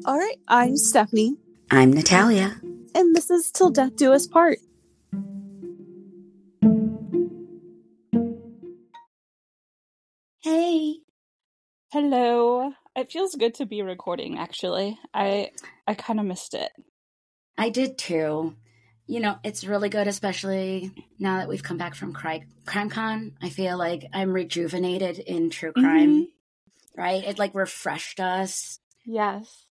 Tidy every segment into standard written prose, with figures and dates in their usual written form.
All right, I'm Stephanie. I'm Natalia. And this is Till Death Do Us Part. Hey. Hello. It feels good to be recording, actually. I kind of missed it. I did too. You know, it's really good, especially now that we've come back from CrimeCon. I feel like I'm rejuvenated in true crime, right? It like refreshed us. Yes.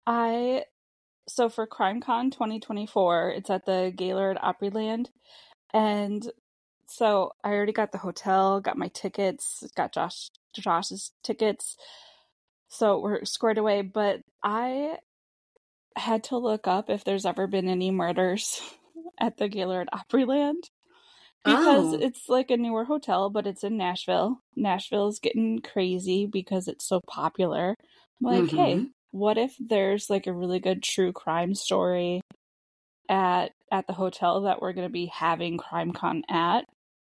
So for CrimeCon 2024, it's at the Gaylord Opryland. And so I already got the hotel, got my tickets, got Josh's tickets. So we're squared away, but I had to look up if there's ever been any murders at the Gaylord Opryland. Because it's like a newer hotel, but it's in Nashville. Nashville's getting crazy because it's so popular. I'm like, hey, what if there's like a really good true crime story at the hotel that we're going to be having CrimeCon at?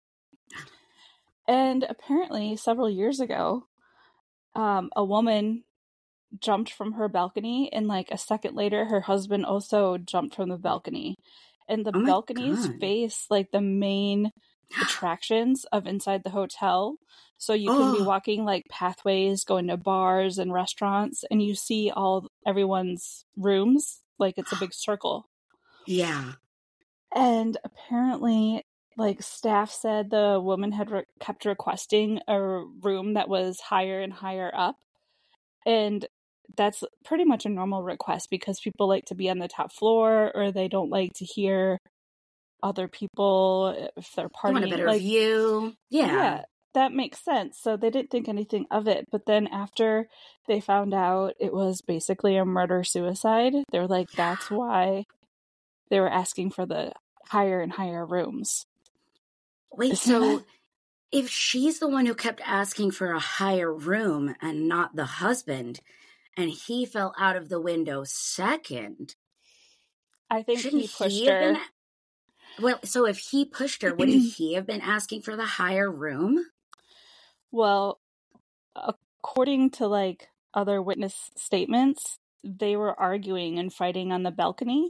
And apparently, several years ago, a woman jumped from her balcony, and like a second later, her husband also jumped from the balcony. And the balconies face like the main attractions of inside the hotel. So you can be walking like pathways, going to bars and restaurants, and you see everyone's rooms. Like it's a big circle. Yeah. And apparently, like staff said the woman had kept requesting a room that was higher and higher up. And that's pretty much a normal request because people like to be on the top floor, or they don't like to hear other people if they're partying. They want a better view. Yeah, that makes sense. So they didn't think anything of it. But then after they found out it was basically a murder-suicide, they were like, that's why they were asking for the higher and higher rooms. Wait, so if she's the one who kept asking for a higher room and not the husband, and he fell out of the window second, I think he pushed her. Well, so if he pushed her, wouldn't he have been asking for the higher room? Well, according to like other witness statements, they were arguing and fighting on the balcony.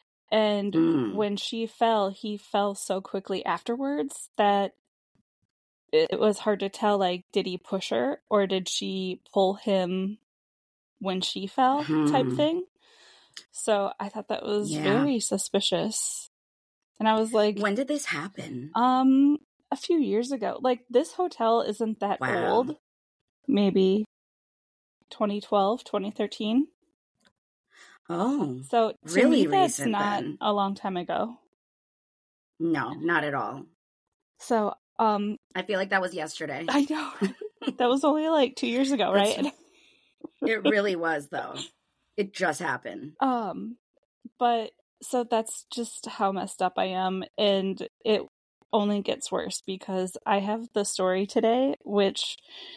And when she fell, he fell so quickly afterwards that it was hard to tell, like, did he push her or did she pull him when she fell type thing. So I thought that was very suspicious. And I was like, when did this happen? A few years ago. Like, this hotel isn't that old. Maybe 2012, 2013. Oh, so to really me, that's recent, not then. a long time ago. No, not at all. So, I feel like that was yesterday. I know. That was only like 2 years ago, right? It really was, though. It just happened. But so that's just how messed up I am, and it only gets worse because I have the story today, which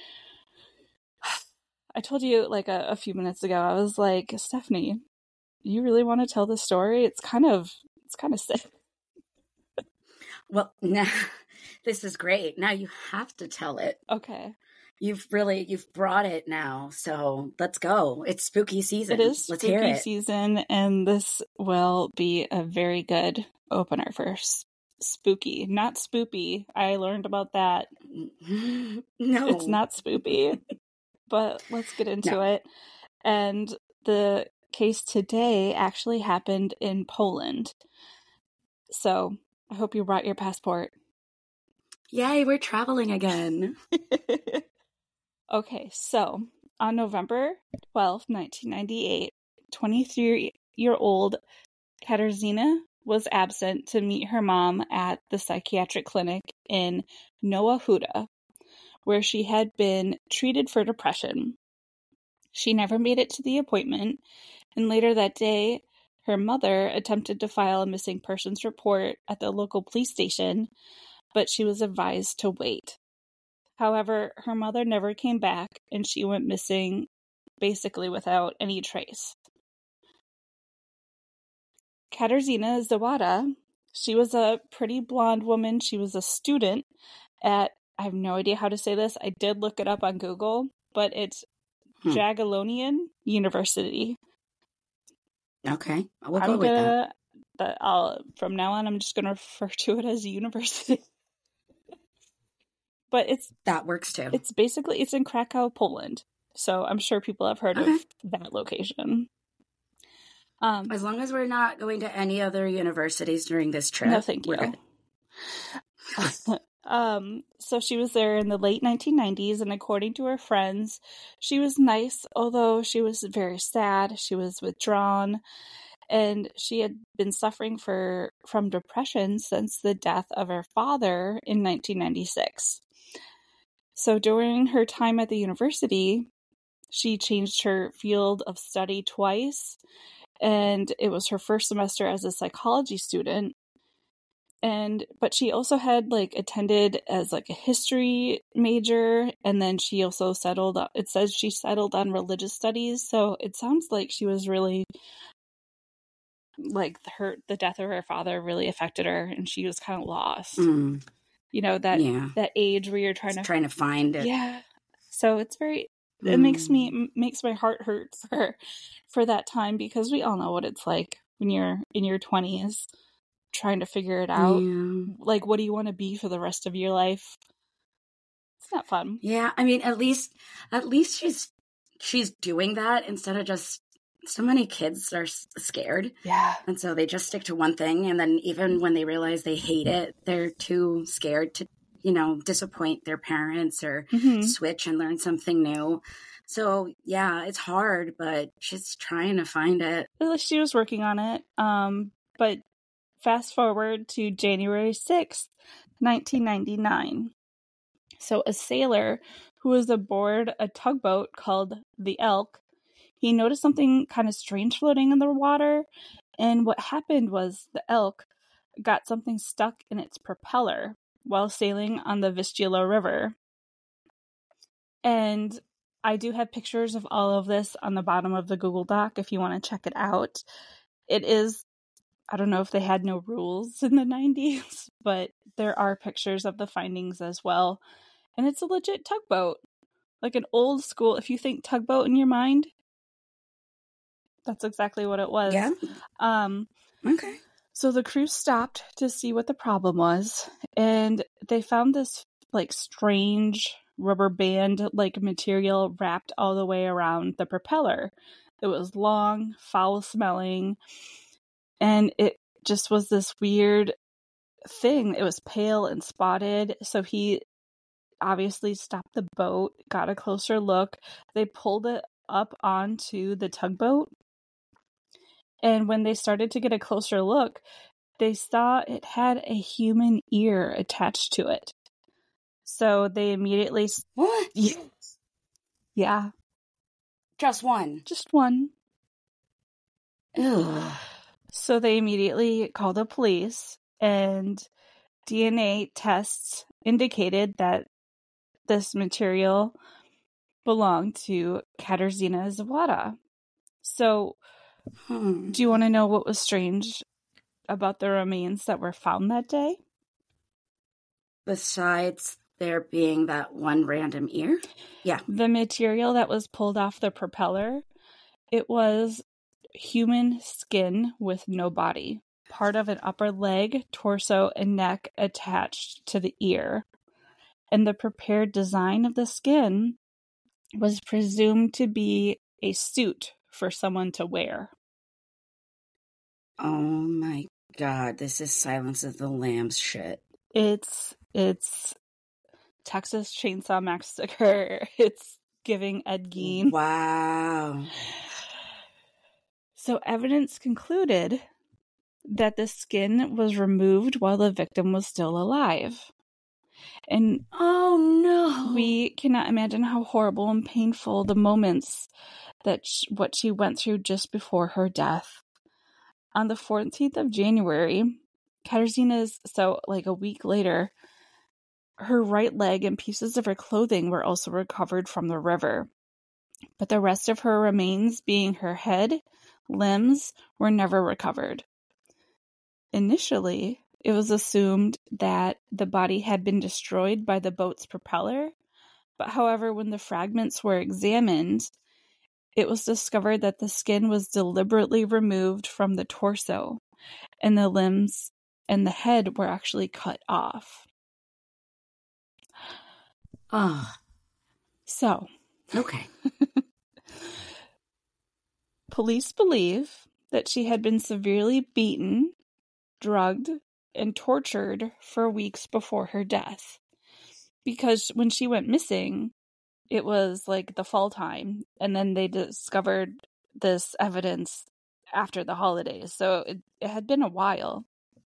I told you like a few minutes ago. I was like, Stephanie, you really want to tell the story? It's kind of sick. Well, now this is great. Now you have to tell it. Okay. You've brought it now, so let's go. It's spooky season. It is Let's hear it. spooky season, and this will be a very good opener for spooky, not spoopy. I learned about that. No. It's not spoopy, but let's get into it. And the case today actually happened in Poland. So I hope you brought your passport. Yay, we're traveling again. Okay, so on November 12th, 1998, 23-year-old Katarzyna was absent to meet her mom at the psychiatric clinic in Nowa Huta, where she had been treated for depression. She never made it to the appointment, and later that day, her mother attempted to file a missing persons report at the local police station, but she was advised to wait. However, her mother never came back, and she went missing basically without any trace. Katarzyna Zawada, she was a pretty blonde woman. She was a student at, I have no idea how to say this. I did look it up on Google, but it's Jagiellonian University. Okay, we'll go with that. From now on, I'm just gonna refer to it as a university. But that works too. It's in Krakow, Poland. So I'm sure people have heard of that location. As long as we're not going to any other universities during this trip. No, thank you. So she was there in the late 1990s, and according to her friends, she was nice, although she was very sad. She was withdrawn, and she had been suffering from depression since the death of her father in 1996. So during her time at the university, she changed her field of study twice, and it was her first semester as a psychology student. But she also had attended as a history major, and then she also it says she settled on religious studies. So it sounds like she was really the death of her father really affected her, and she was kind of lost. That age where you're trying to find it. Yeah. So it's very, it makes my heart hurt for that time, because we all know what it's like when you're in your 20s trying to figure it out. Yeah. What do you want to be for the rest of your life? It's not fun. Yeah. I mean, at least she's doing that instead of just, so many kids are scared. Yeah. And so they just stick to one thing. And then even when they realize they hate it, they're too scared to, disappoint their parents or switch and learn something new. So yeah, it's hard, but she's trying to find it. At least she was working on it. But fast forward to January 6th, 1999. So a sailor who was aboard a tugboat called the Elk, he noticed something kind of strange floating in the water. And what happened was the Elk got something stuck in its propeller while sailing on the Vistula River. And I do have pictures of all of this on the bottom of the Google Doc if you want to check it out. It is, I don't know if they had no rules in the 90s, but there are pictures of the findings as well. And it's a legit tugboat. Like an old school, if you think tugboat in your mind, that's exactly what it was. Yeah. Okay. So the crew stopped to see what the problem was, and they found this strange rubber band material wrapped all the way around the propeller. It was long, foul smelling, and it just was this weird thing. It was pale and spotted. So he obviously stopped the boat, got a closer look. They pulled it up onto the tugboat. And when they started to get a closer look, they saw it had a human ear attached to it. So they immediately... What? Yeah. Just one? Just one. Ugh. So they immediately called the police, and DNA tests indicated that this material belonged to Katarzyna Zawada. So... Do you want to know what was strange about the remains that were found that day? Besides there being that one random ear? Yeah. The material that was pulled off the propeller, it was human skin with no body. Part of an upper leg, torso, and neck attached to the ear. And the prepared design of the skin was presumed to be a suit for someone to wear. Oh my God, this is Silence of the Lambs shit. It's Texas Chainsaw Massacre. It's giving Ed Gein. Wow. So evidence concluded that the skin was removed while the victim was still alive. And oh no, we cannot imagine how horrible and painful the moments that what she went through just before her death. On the 14th of January, Katarzyna's, a week later, her right leg and pieces of her clothing were also recovered from the river. But the rest of her remains, being her head, limbs, were never recovered. Initially, it was assumed that the body had been destroyed by the boat's propeller, but however, when the fragments were examined, it was discovered that the skin was deliberately removed from the torso, and the limbs and the head were actually cut off. Oh. So, Okay. police believe that she had been severely beaten, drugged, and tortured for weeks before her death. Because when she went missing, it was like the fall time, and then they discovered this evidence after the holidays. So it had been a while.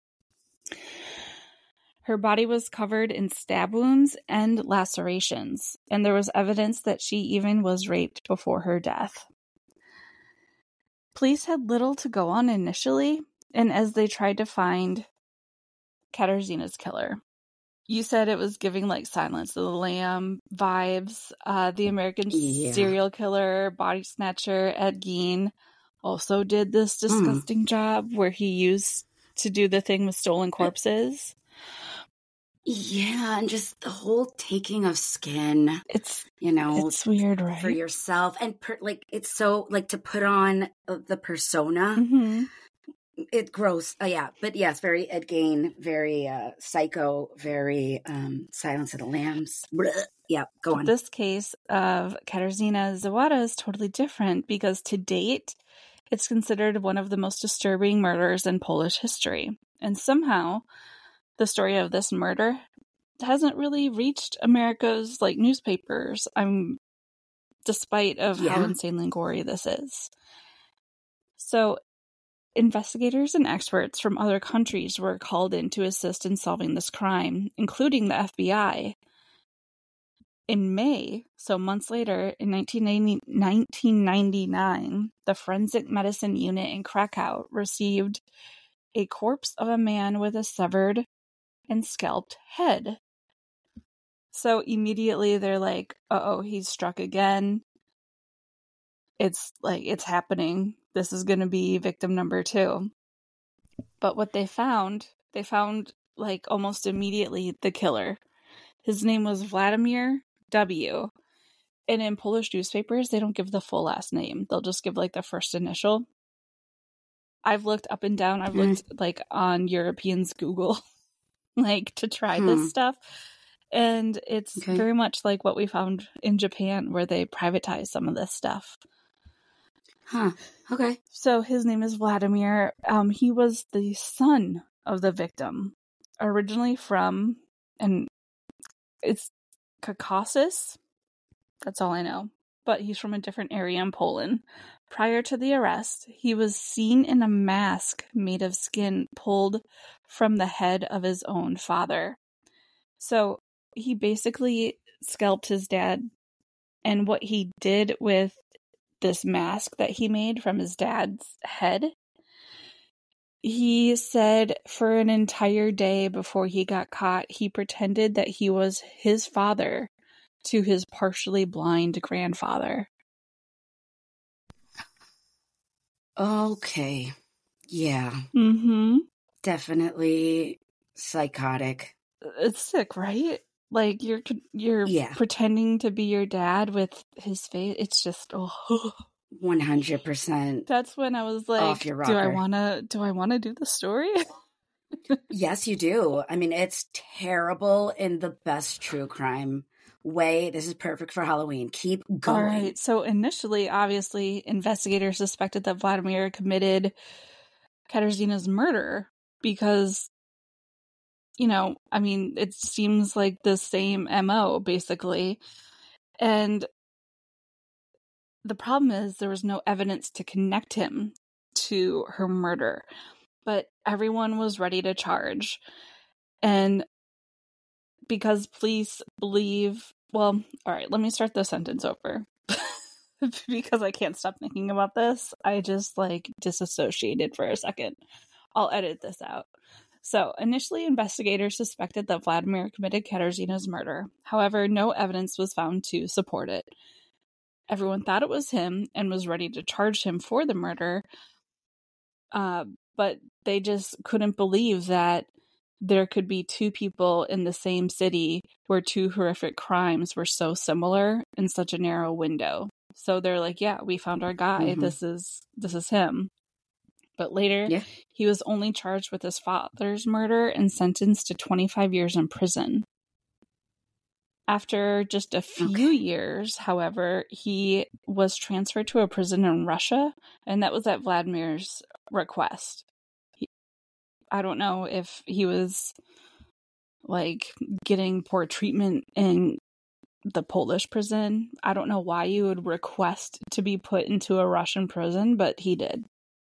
Her body was covered in stab wounds and lacerations, and there was evidence that she even was raped before her death. Police had little to go on initially, and as they tried to find Katarzyna's killer. You said it was giving like Silence of the Lamb vibes. The American serial killer, body snatcher, Ed Gein also did this disgusting job where he used to do the thing with stolen corpses. Yeah, and just the whole taking of skin. It's it's weird, right? For yourself, and it's so like to put on the persona. Mm-hmm. It's gross. Yeah, but yes, very Ed Gein, very psycho, very Silence of the Lambs. Blech. Yeah, go on. This case of Katarzyna Zawada is totally different because to date, it's considered one of the most disturbing murders in Polish history. And somehow, the story of this murder hasn't really reached America's like newspapers. Despite of how insanely gory this is. So, investigators and experts from other countries were called in to assist in solving this crime, including the FBI. In May, so months later, in 1999, the Forensic Medicine Unit in Krakow received a corpse of a man with a severed and scalped head. So immediately they're like, uh-oh, he's struck again. It's happening. This is going to be victim number 2. But what they found like almost immediately the killer. His name was Vladimir W. And in Polish newspapers, they don't give the full last name. They'll just give like the first initial. I've looked up and down. I've looked like on Europeans' Google, like to try this stuff. And it's very much like what we found in Japan where they privatized some of this stuff. Huh. Okay. So his name is Vladimir. He was the son of the victim, originally from, and it's Caucasus. That's all I know. But he's from a different area in Poland. Prior to the arrest, he was seen in a mask made of skin pulled from the head of his own father. So he basically scalped his dad, and what he did with this mask that he made from his dad's head, he said for an entire day before he got caught, he pretended that he was his father to his partially blind grandfather. Okay. Yeah. Mm-hmm. Definitely psychotic. It's sick, right? Like you're pretending to be your dad with his face. It's just 100%. That's when I was like, do I want to do the story? Yes, you do. I mean, it's terrible in the best true crime way. This is perfect for Halloween. Keep going. All right. So initially, obviously, investigators suspected that Vladimir committed Katarzyna's murder because, it seems like the same MO, basically. And the problem is there was no evidence to connect him to her murder. But everyone was ready to charge. And because police believe... Well, all right, let me start the sentence over. Because I can't stop thinking about this. I just, disassociated for a second. I'll edit this out. So, initially, investigators suspected that Vladimir committed Katarzyna's murder. However, no evidence was found to support it. Everyone thought it was him and was ready to charge him for the murder. But they just couldn't believe that there could be 2 people in the same city where 2 horrific crimes were so similar in such a narrow window. So they're like, yeah, we found our guy. This is him. But later, he was only charged with his father's murder and sentenced to 25 years in prison. After just a few years, however, he was transferred to a prison in Russia, and that was at Vladimir's request. I don't know if he was like getting poor treatment in the Polish prison. I don't know why you would request to be put into a Russian prison, but he did.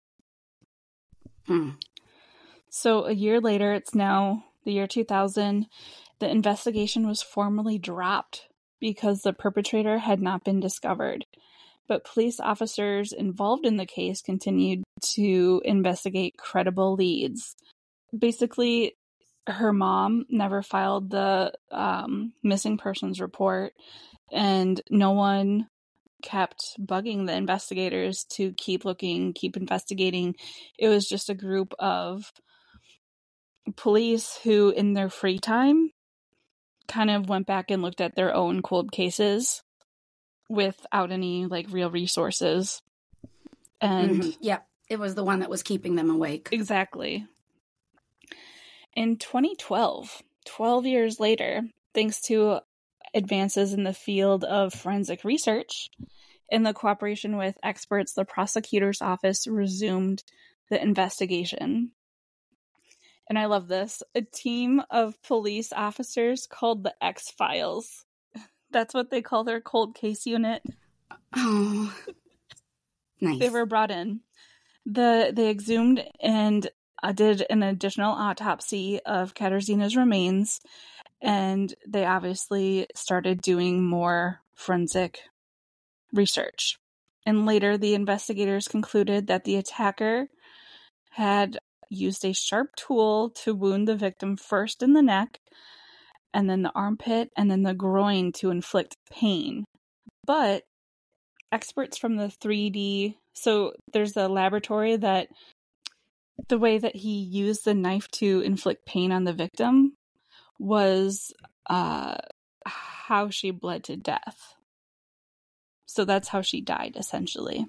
So a year later, it's now the year 2000, the investigation was formally dropped because the perpetrator had not been discovered. But police officers involved in the case continued to investigate credible leads. Basically, her mom never filed the missing persons report, and no one kept bugging the investigators to keep looking, keep investigating. It was just a group of police who, in their free time, kind of went back and looked at their own cold cases without any like real resources. And it was the one that was keeping them awake. Exactly. In 2012, 12 years later, thanks to advances in the field of forensic research, in the cooperation with experts, the prosecutor's office resumed the investigation. And I love this. A team of police officers called the X-Files. That's what they call their cold case unit. Oh, nice. They were brought in. They exhumed and did an additional autopsy of Katarzyna's remains, and they obviously started doing more forensic research. And later, the investigators concluded that the attacker had used a sharp tool to wound the victim first in the neck, and then the armpit, and then the groin to inflict pain. But experts from the 3D, so there's a laboratory that the way that he used the knife to inflict pain on the victim was how she bled to death. So that's how she died, essentially.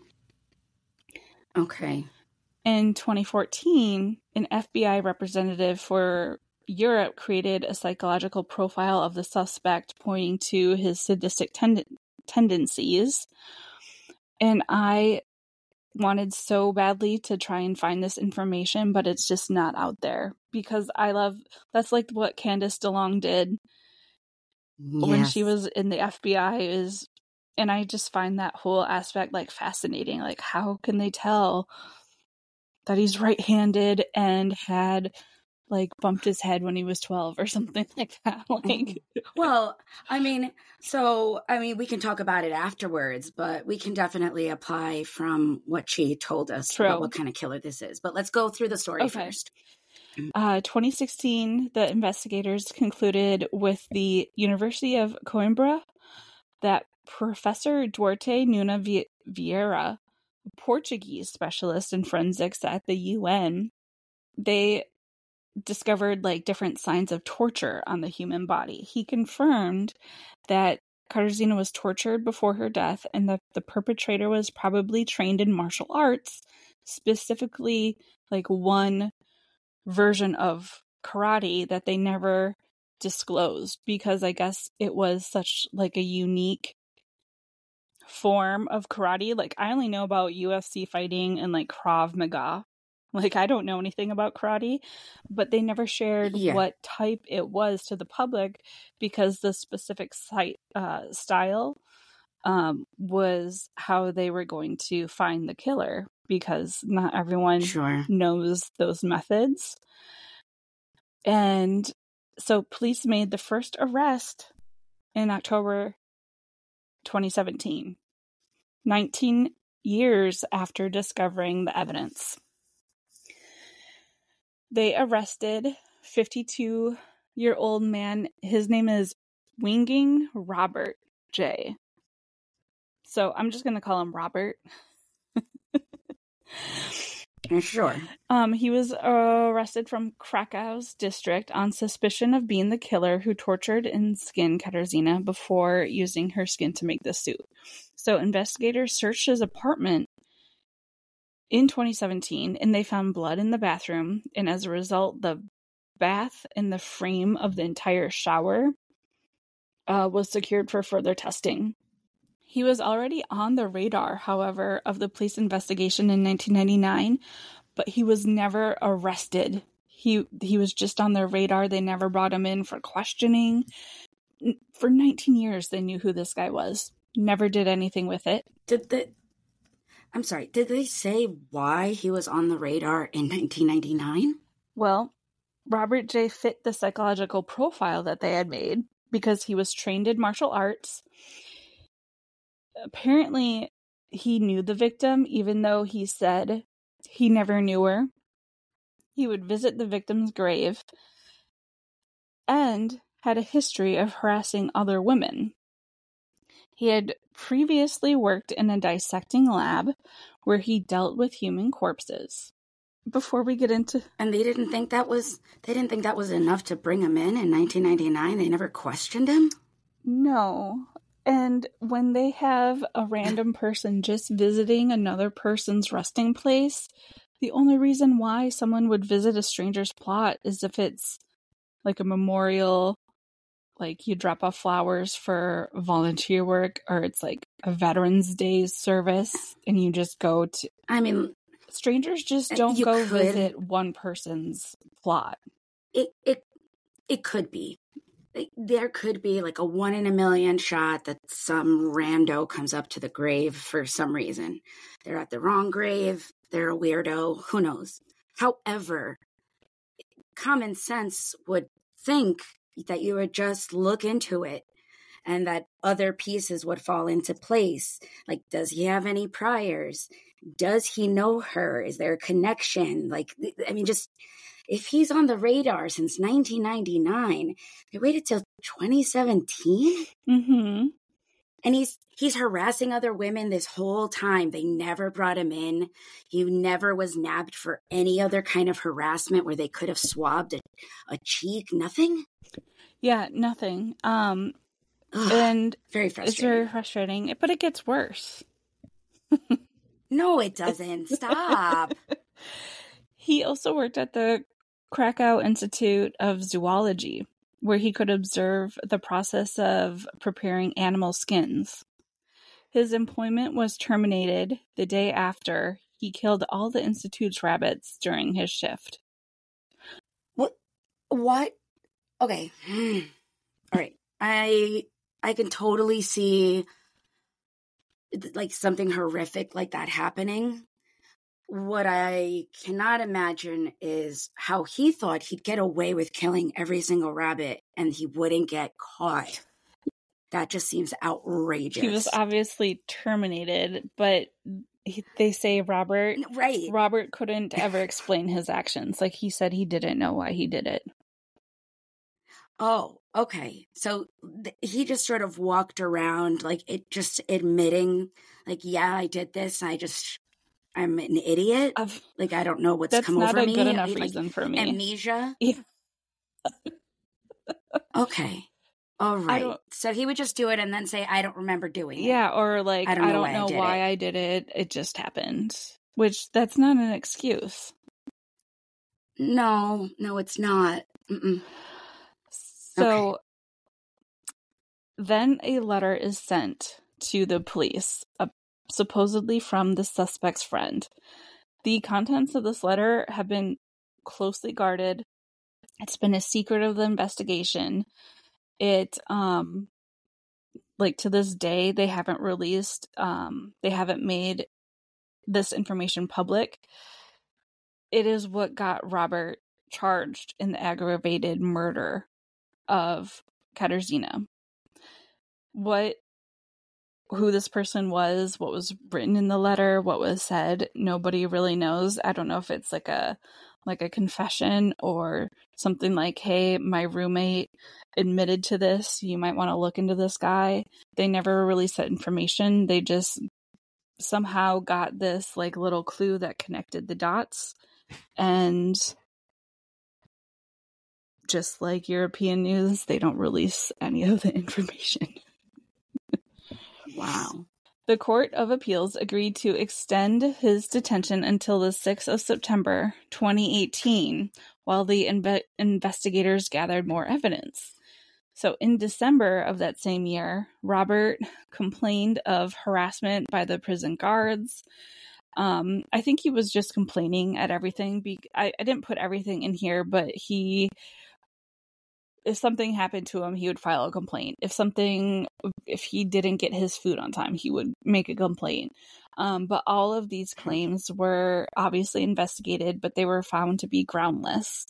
Okay. In 2014, an FBI representative for Europe created a psychological profile of the suspect, pointing to his sadistic tendencies. And I wanted so badly to try and find this information, but it's just not out there, because that's like what Candice DeLong did when she was in the FBI and I just find that whole aspect like fascinating. Like, how can they tell that he's right-handed and had like bumped his head when he was 12 or something like that? Like, well, we can talk about it afterwards, but we can definitely apply from what she told us about what kind of killer this is. But let's go through the story first. 2016, the investigators concluded with the University of Coimbra that Professor Duarte Nuna Vieira, a Portuguese specialist in forensics at the UN, they discovered like different signs of torture on the human body. He confirmed that Katarzyna was tortured before her death and that the perpetrator was probably trained in martial arts, specifically like one version of karate that they never disclosed, because I guess it was such like a unique form of karate. Like, I only know about UFC fighting and like Krav Maga. Like, I don't know anything about karate, but they never shared what type it was to the public, because the specific style was how they were going to find the killer, because not everyone knows those methods. And so police made the first arrest in October 2017, 19 years after discovering the evidence. They arrested 52-year-old man. His name is Winging Robert J. So I'm just going to call him Robert. Sure. He was arrested from Krakow's district on suspicion of being the killer who tortured and skinned Katarzyna before using her skin to make the suit. So investigators searched his apartment in 2017, and they found blood in the bathroom. And as a result, the bath and the frame of the entire shower was secured for further testing. He was already on the radar, however, of the police investigation in 1999, but he was never arrested. He was just on their radar. They never brought him in for questioning. For 19 years, they knew who this guy was. Never did anything with it. Did they say why he was on the radar in 1999? Well, Robert J. fit the psychological profile that they had made because he was trained in martial arts. Apparently, he knew the victim, even though he said he never knew her. He would visit the victim's grave and had a history of harassing other women. He had previously worked in a dissecting lab where he dealt with human corpses. Before we get into... And they didn't think that was enough to bring him in 1999? They never questioned him? No. And when they have a random person just visiting another person's resting place, the only reason why someone would visit a stranger's plot is if it's like a memorial, like you drop off flowers for volunteer work, or it's like a Veterans Day service and you just go to... I mean... Strangers just don't go visit one person's plot. It could be. There could be like a 1 in a million shot that some rando comes up to the grave for some reason. They're at the wrong grave. They're a weirdo. Who knows? However, common sense would think that you would just look into it and that other pieces would fall into place. Like, does he have any priors? Does he know her? Is there a connection? Like, I mean, just... If he's on the radar since 1999, they waited till 2017? Mm-hmm. And he's harassing other women this whole time. They never brought him in. He never was nabbed for any other kind of harassment where they could have swabbed a cheek. Nothing? Yeah, nothing. Ugh, and very frustrating. It's very frustrating, but it gets worse. No, it doesn't. Stop. He also worked at the Krakow Institute of Zoology, where he could observe the process of preparing animal skins. His employment was terminated the day after he killed all the Institute's rabbits during his shift. What? Okay. All right. I can totally see like something horrific like that happening. What I cannot imagine is how he thought he'd get away with killing every single rabbit and he wouldn't get caught. That just seems outrageous. He was obviously terminated, but they say Robert couldn't ever explain his actions. Like, he said he didn't know why he did it. Oh, okay. So he just sort of walked around, like, it just admitting, like, yeah, I did this. I'm an idiot. Like, I don't know what's come over me. That's not a good enough reason for me. Amnesia? Yeah. Okay. All right. So he would just do it and then say, I don't remember doing it. Yeah, or like, I don't know why I did it. It just happened. Which, that's not an excuse. No, it's not. Mm-mm. So, okay. Then a letter is sent to the police, supposedly from the suspect's friend. The contents of this letter have been closely guarded. It's been a secret of the investigation. It, like, to this day, they haven't released, they haven't made this information public. It is what got Robert charged in the aggravated murder of Katarzyna. Who this person was, what was written in the letter, what was said, nobody really knows. I don't know if it's like a confession or something like, hey, my roommate admitted to this, you might want to look into this guy. They never released that information. They just somehow got this like little clue that connected the dots, and just like European news, they don't release any of the information. Wow. The Court of Appeals agreed to extend his detention until the 6th of September 2018 while the investigators gathered more evidence. So in December of that same year, Robert complained of harassment by the prison guards. I think he was just complaining at everything. I didn't put everything in here, but if something happened to him, he would file a complaint. If he didn't get his food on time, he would make a complaint. But all of these claims were obviously investigated, but they were found to be groundless.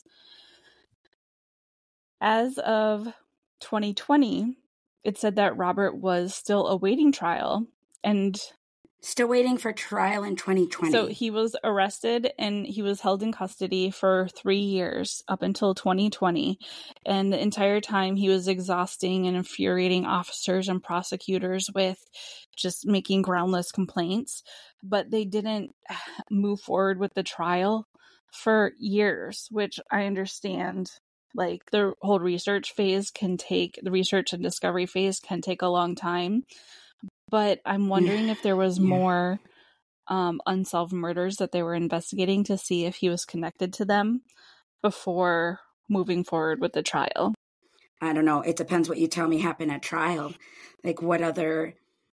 As of 2020, it said that Robert was still awaiting trial and still waiting for trial in 2020. So he was arrested and he was held in custody for 3 years up until 2020. And the entire time he was exhausting and infuriating officers and prosecutors with just making groundless complaints. But they didn't move forward with the trial for years, which I understand. Like the whole research and discovery phase can take a long time. But I'm wondering if there was more unsolved murders that they were investigating to see if he was connected to them before moving forward with the trial. I don't know. It depends what you tell me happened at trial. Like what other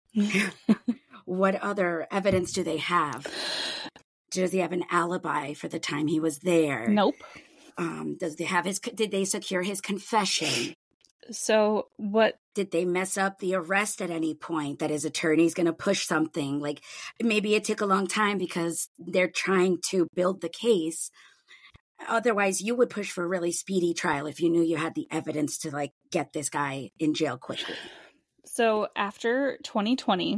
evidence do they have? Does he have an alibi for the time he was there? Nope. Did they secure his confession? So what did they mess up the arrest at any point that his attorney's going to push something? Like maybe it took a long time because they're trying to build the case. Otherwise, you would push for a really speedy trial if you knew you had the evidence to like get this guy in jail quickly. So after 2020,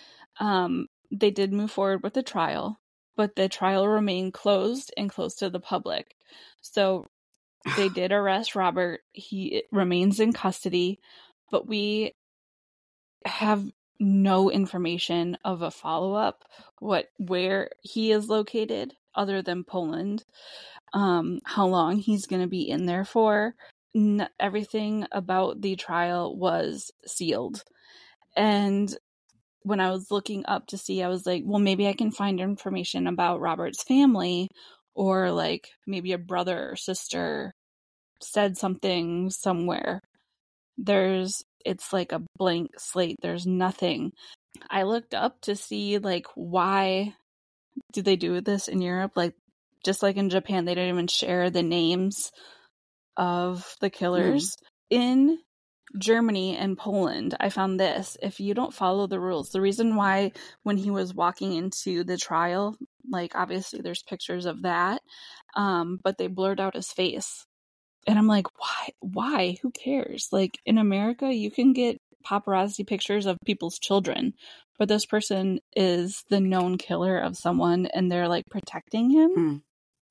they did move forward with the trial, but the trial remained closed to the public. So they did arrest Robert. He remains in custody, but we have no information of a follow-up, where he is located other than Poland, how long he's going to be in there for. Everything about the trial was sealed. And when I was looking up to see, I was like, well, maybe I can find information about Robert's family, or like maybe a brother or sister said something somewhere. It's like a blank slate. There's nothing. I looked up to see like why do they do this in Europe? Like just like in Japan, they didn't even share the names of the killers. In Germany and Poland, I found this. If you don't follow the rules, the reason why when he was walking into the trial, like obviously there's pictures of that, but they blurred out his face. And I'm like, why? Who cares? Like in America, you can get paparazzi pictures of people's children, but this person is the known killer of someone and they're like protecting him.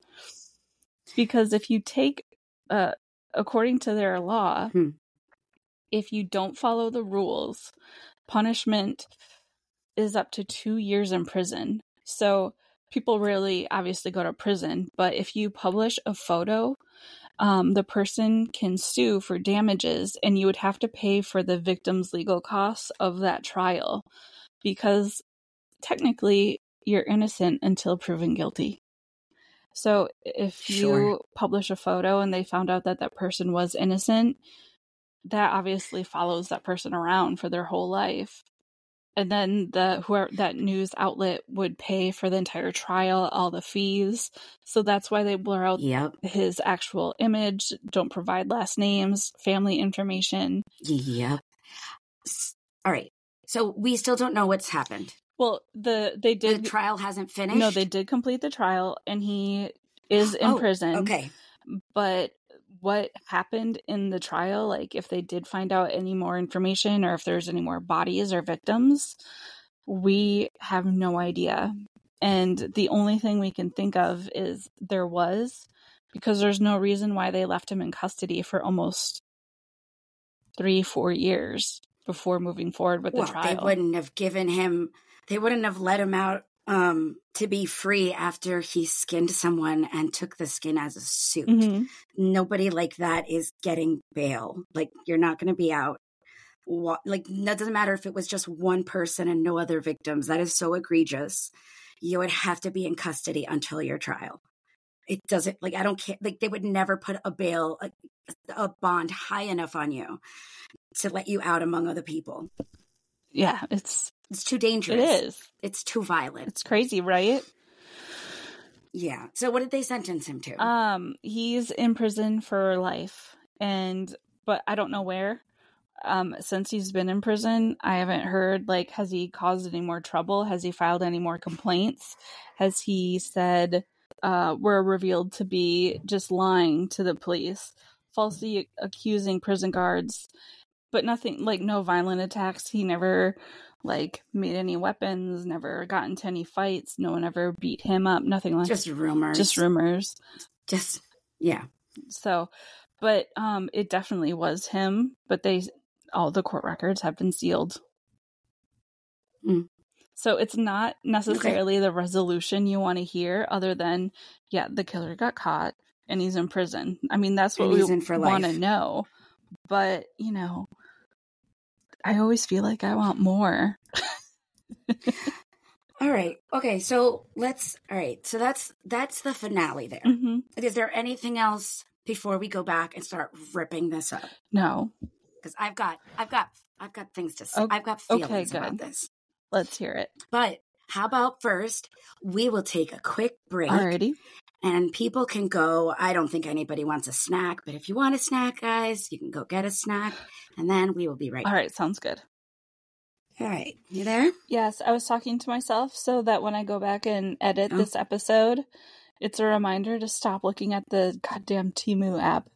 Because if you take, according to their law, if you don't follow the rules, punishment is up to 2 years in prison. So people rarely obviously go to prison, but if you publish a photo, the person can sue for damages, and you would have to pay for the victim's legal costs of that trial, because technically you're innocent until proven guilty. So if you publish a photo and they found out that that person was innocent, that obviously follows that person around for their whole life. And then that news outlet would pay for the entire trial, all the fees. So that's why they blur out his actual image, don't provide last names, family information. Yep. All right. So we still don't know what's happened. Well, the trial hasn't finished? No, they did complete the trial and he is in prison. Okay. But what happened in the trial, like if they did find out any more information or if there's any more bodies or victims, we have no idea. And the only thing we can think of is because there's no reason why they left him in custody for almost 3-4 years before moving forward with the trial. They wouldn't have let him out to be free after he skinned someone and took the skin as a suit. Mm-hmm. Nobody like that is getting bail. Like, you're not going to be out like, that doesn't matter if it was just one person and no other victims. That is so egregious. You would have to be in custody until your trial. It doesn't, like, I don't care. Like, they would never put a bond high enough on you to let you out among other people. Yeah, it's too dangerous. It is. It's too violent. It's crazy, right? Yeah. So what did they sentence him to? He's in prison for life, but I don't know where. Since he's been in prison, I haven't heard, like, has he caused any more trouble? Has he filed any more complaints? Has he said, were revealed to be just lying to the police, falsely accusing prison guards, but nothing, like, no violent attacks. He never, like, made any weapons, never got into any fights. No one ever beat him up. Nothing like just rumors. Yeah. So, but it definitely was him, but all the court records have been sealed. So it's not necessarily the resolution you want to hear, other than, yeah, the killer got caught and he's in prison. I mean, that's what we want to know. But, you know, I always feel like I want more. All right. Okay. So So that's the finale there. Mm-hmm. Is there anything else before we go back and start ripping this up? No. Because I've got things to say. I've got feelings about this. Let's hear it. But how about first we will take a quick break. Alrighty. And people can go. I don't think anybody wants a snack, but if you want a snack, guys, you can go get a snack, and then we will be right back. All right, sounds good. All right, you there? Yes, I was talking to myself so that when I go back and edit this episode, it's a reminder to stop looking at the goddamn Temu app.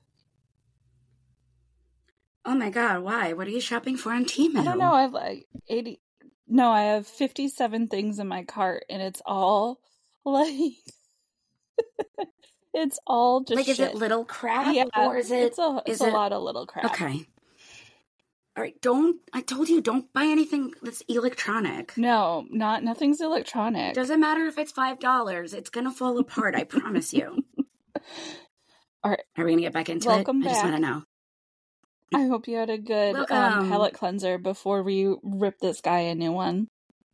Oh my god, why? What are you shopping for on Temu? I don't know. I have like 80. No, I have 57 things in my cart, and it's all like. It's all just like, shit. Is it little crap? Yeah, or is it? It's a lot of little crap. Okay. All right. I told you, don't buy anything that's electronic. No, nothing's electronic. Doesn't matter if it's $5. It's gonna fall apart. I promise you. All right. Are we gonna get back into Welcome it? back. I just want to know. I hope you had a good palate cleanser before we rip this guy a new one.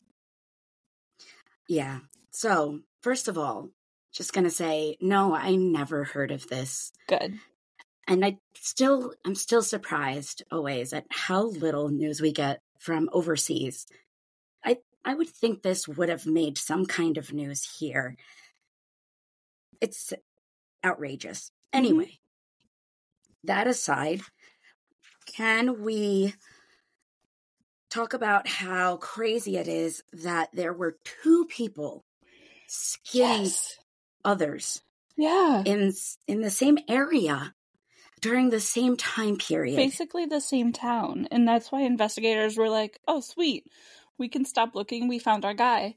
Yeah. So, first of all, just going to say, no, I never heard of this. Good. And I'm still surprised always at how little news we get from overseas. I would think this would have made some kind of news here. It's outrageous. Anyway, that aside, can we talk about how crazy it is that there were two people skinning others in the same area during the same time period, basically the same town, and that's why investigators were like, oh sweet, we can stop looking, we found our guy,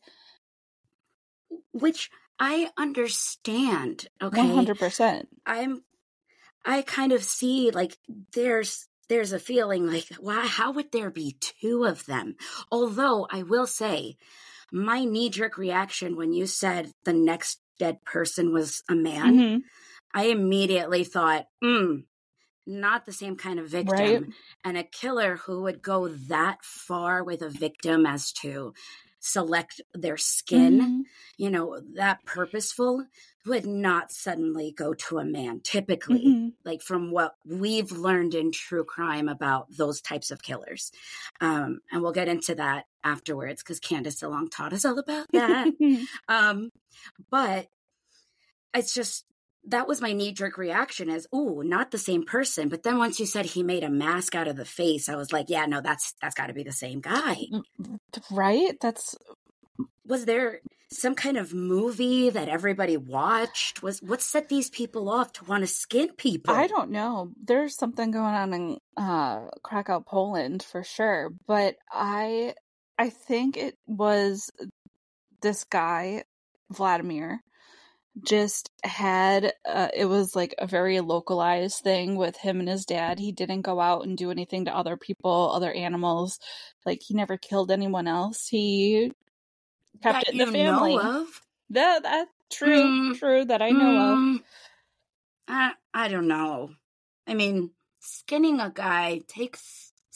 which I understand. Okay, 100%. I kind of see, like, there's a feeling like, wow, how would there be two of them? Although I will say, my knee-jerk reaction when you said the next dead person was a man, I immediately thought, not the same kind of victim. Right. And a killer who would go that far with a victim as to select their skin, you know, that purposeful, would not suddenly go to a man, typically, like from what we've learned in true crime about those types of killers. And we'll get into that afterwards because Candace DeLong taught us all about that. But it's just, that was my knee-jerk reaction is, ooh, not the same person. But then once you said he made a mask out of the face, I was like, yeah, no, that's got to be the same guy. Right? Was there some kind of movie that everybody watched? What set these people off to want to skin people? I don't know. There's something going on in Krakow, Poland, for sure. But I think it was this guy, Vladimir, just had it was like a very localized thing with him and his dad. He didn't go out and do anything to other people, other animals. Like, he never killed anyone else. He kept it in the family. Know of? That's true. True that I know of. I don't know. I mean, skinning a guy takes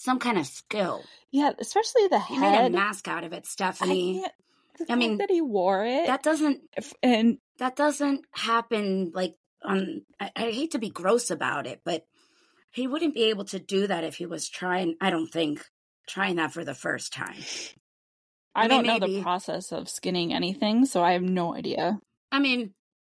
some kind of skill. Yeah, especially the He made a head. mask out of it, Stephanie. The fact that he wore it. That doesn't happen like on. I hate to be gross about it, but he wouldn't be able to do that if he was trying. I don't think trying that for the first time. I don't know the process of skinning anything, so I have no idea. I mean,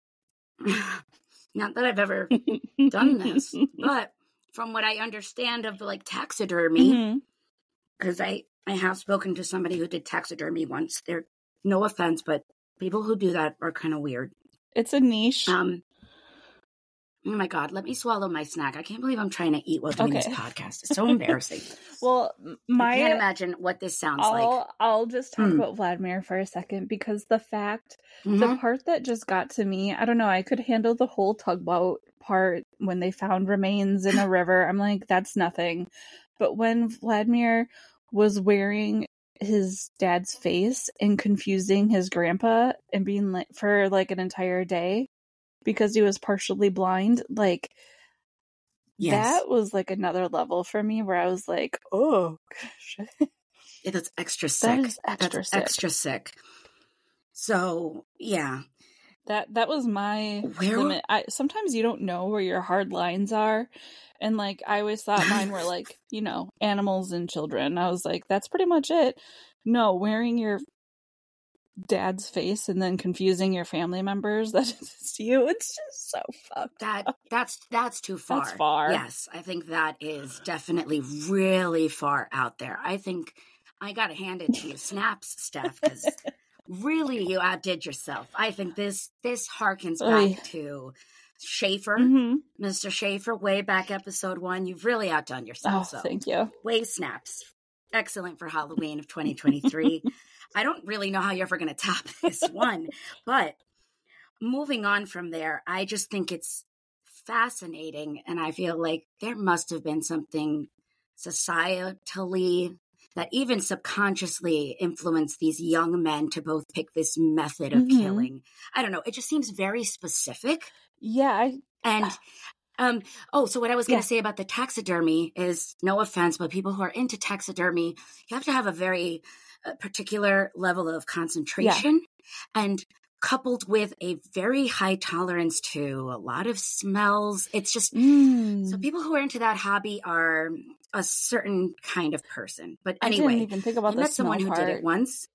not that I've ever done this, but from what I understand of like taxidermy, because I have spoken to somebody who did taxidermy once. They're no offense, but people who do that are kind of weird. It's a niche. Oh my God, let me swallow my snack. I can't believe I'm trying to eat while doing this podcast. It's so embarrassing. Well, I can't imagine what this sounds like. I'll just talk about Vladimir for a second, because the part that just got to me, I don't know, I could handle the whole tugboat part when they found remains in a river. I'm like, that's nothing. But when Vladimir was wearing his dad's face and confusing his grandpa and being like for like an entire day because he was partially blind, like that was like another level for me where I was like, oh gosh. Yeah, that's extra sick. That's extra sick. So yeah. That was my limit. Sometimes you don't know where your hard lines are. And like I always thought mine were like, you know, animals and children. I was like, that's pretty much it. No, wearing your dad's face and then confusing your family members that it's you, it's just so fucked up. That's too far. That's far. Yes, I think that is definitely really far out there. I think I gotta hand it to you, snaps, Steph, because really you outdid yourself. I think this harkens back to Schaefer, Mr. Schaefer, way back episode 1. You've really outdone yourself. So thank you. Way snaps. Excellent for Halloween of 2023. I don't really know how you're ever going to top this one, but moving on from there, I just think it's fascinating. And I feel like there must have been something societally that even subconsciously influenced these young men to both pick this method of killing. I don't know. It just seems very specific. Yeah. So what I was going to say about the taxidermy is, no offense, but people who are into taxidermy, you have to have a very particular level of concentration and coupled with a very high tolerance to a lot of smells. It's just, so people who are into that hobby are a certain kind of person. But anyway, I didn't even think about I met someone who did it once.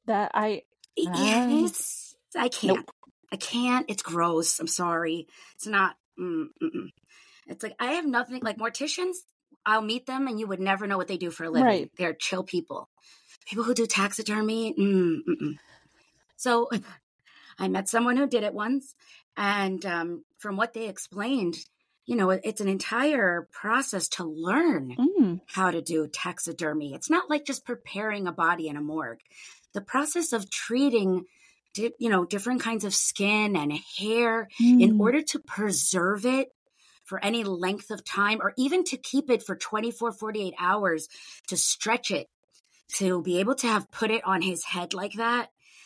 Yes, I can't. Nope. I can't. It's gross. I'm sorry. It's not. It's like, I have nothing, like morticians, I'll meet them and you would never know what they do for a living. Right. They're chill people. People who do taxidermy. So I met someone who did it once. And from what they explained, you know, it's an entire process to learn how to do taxidermy. It's not like just preparing a body in a morgue. The process of treating, different kinds of skin and hair in order to preserve it for any length of time, or even to keep it for 24, 48 hours, to stretch it, to be able to have put it on his head like that.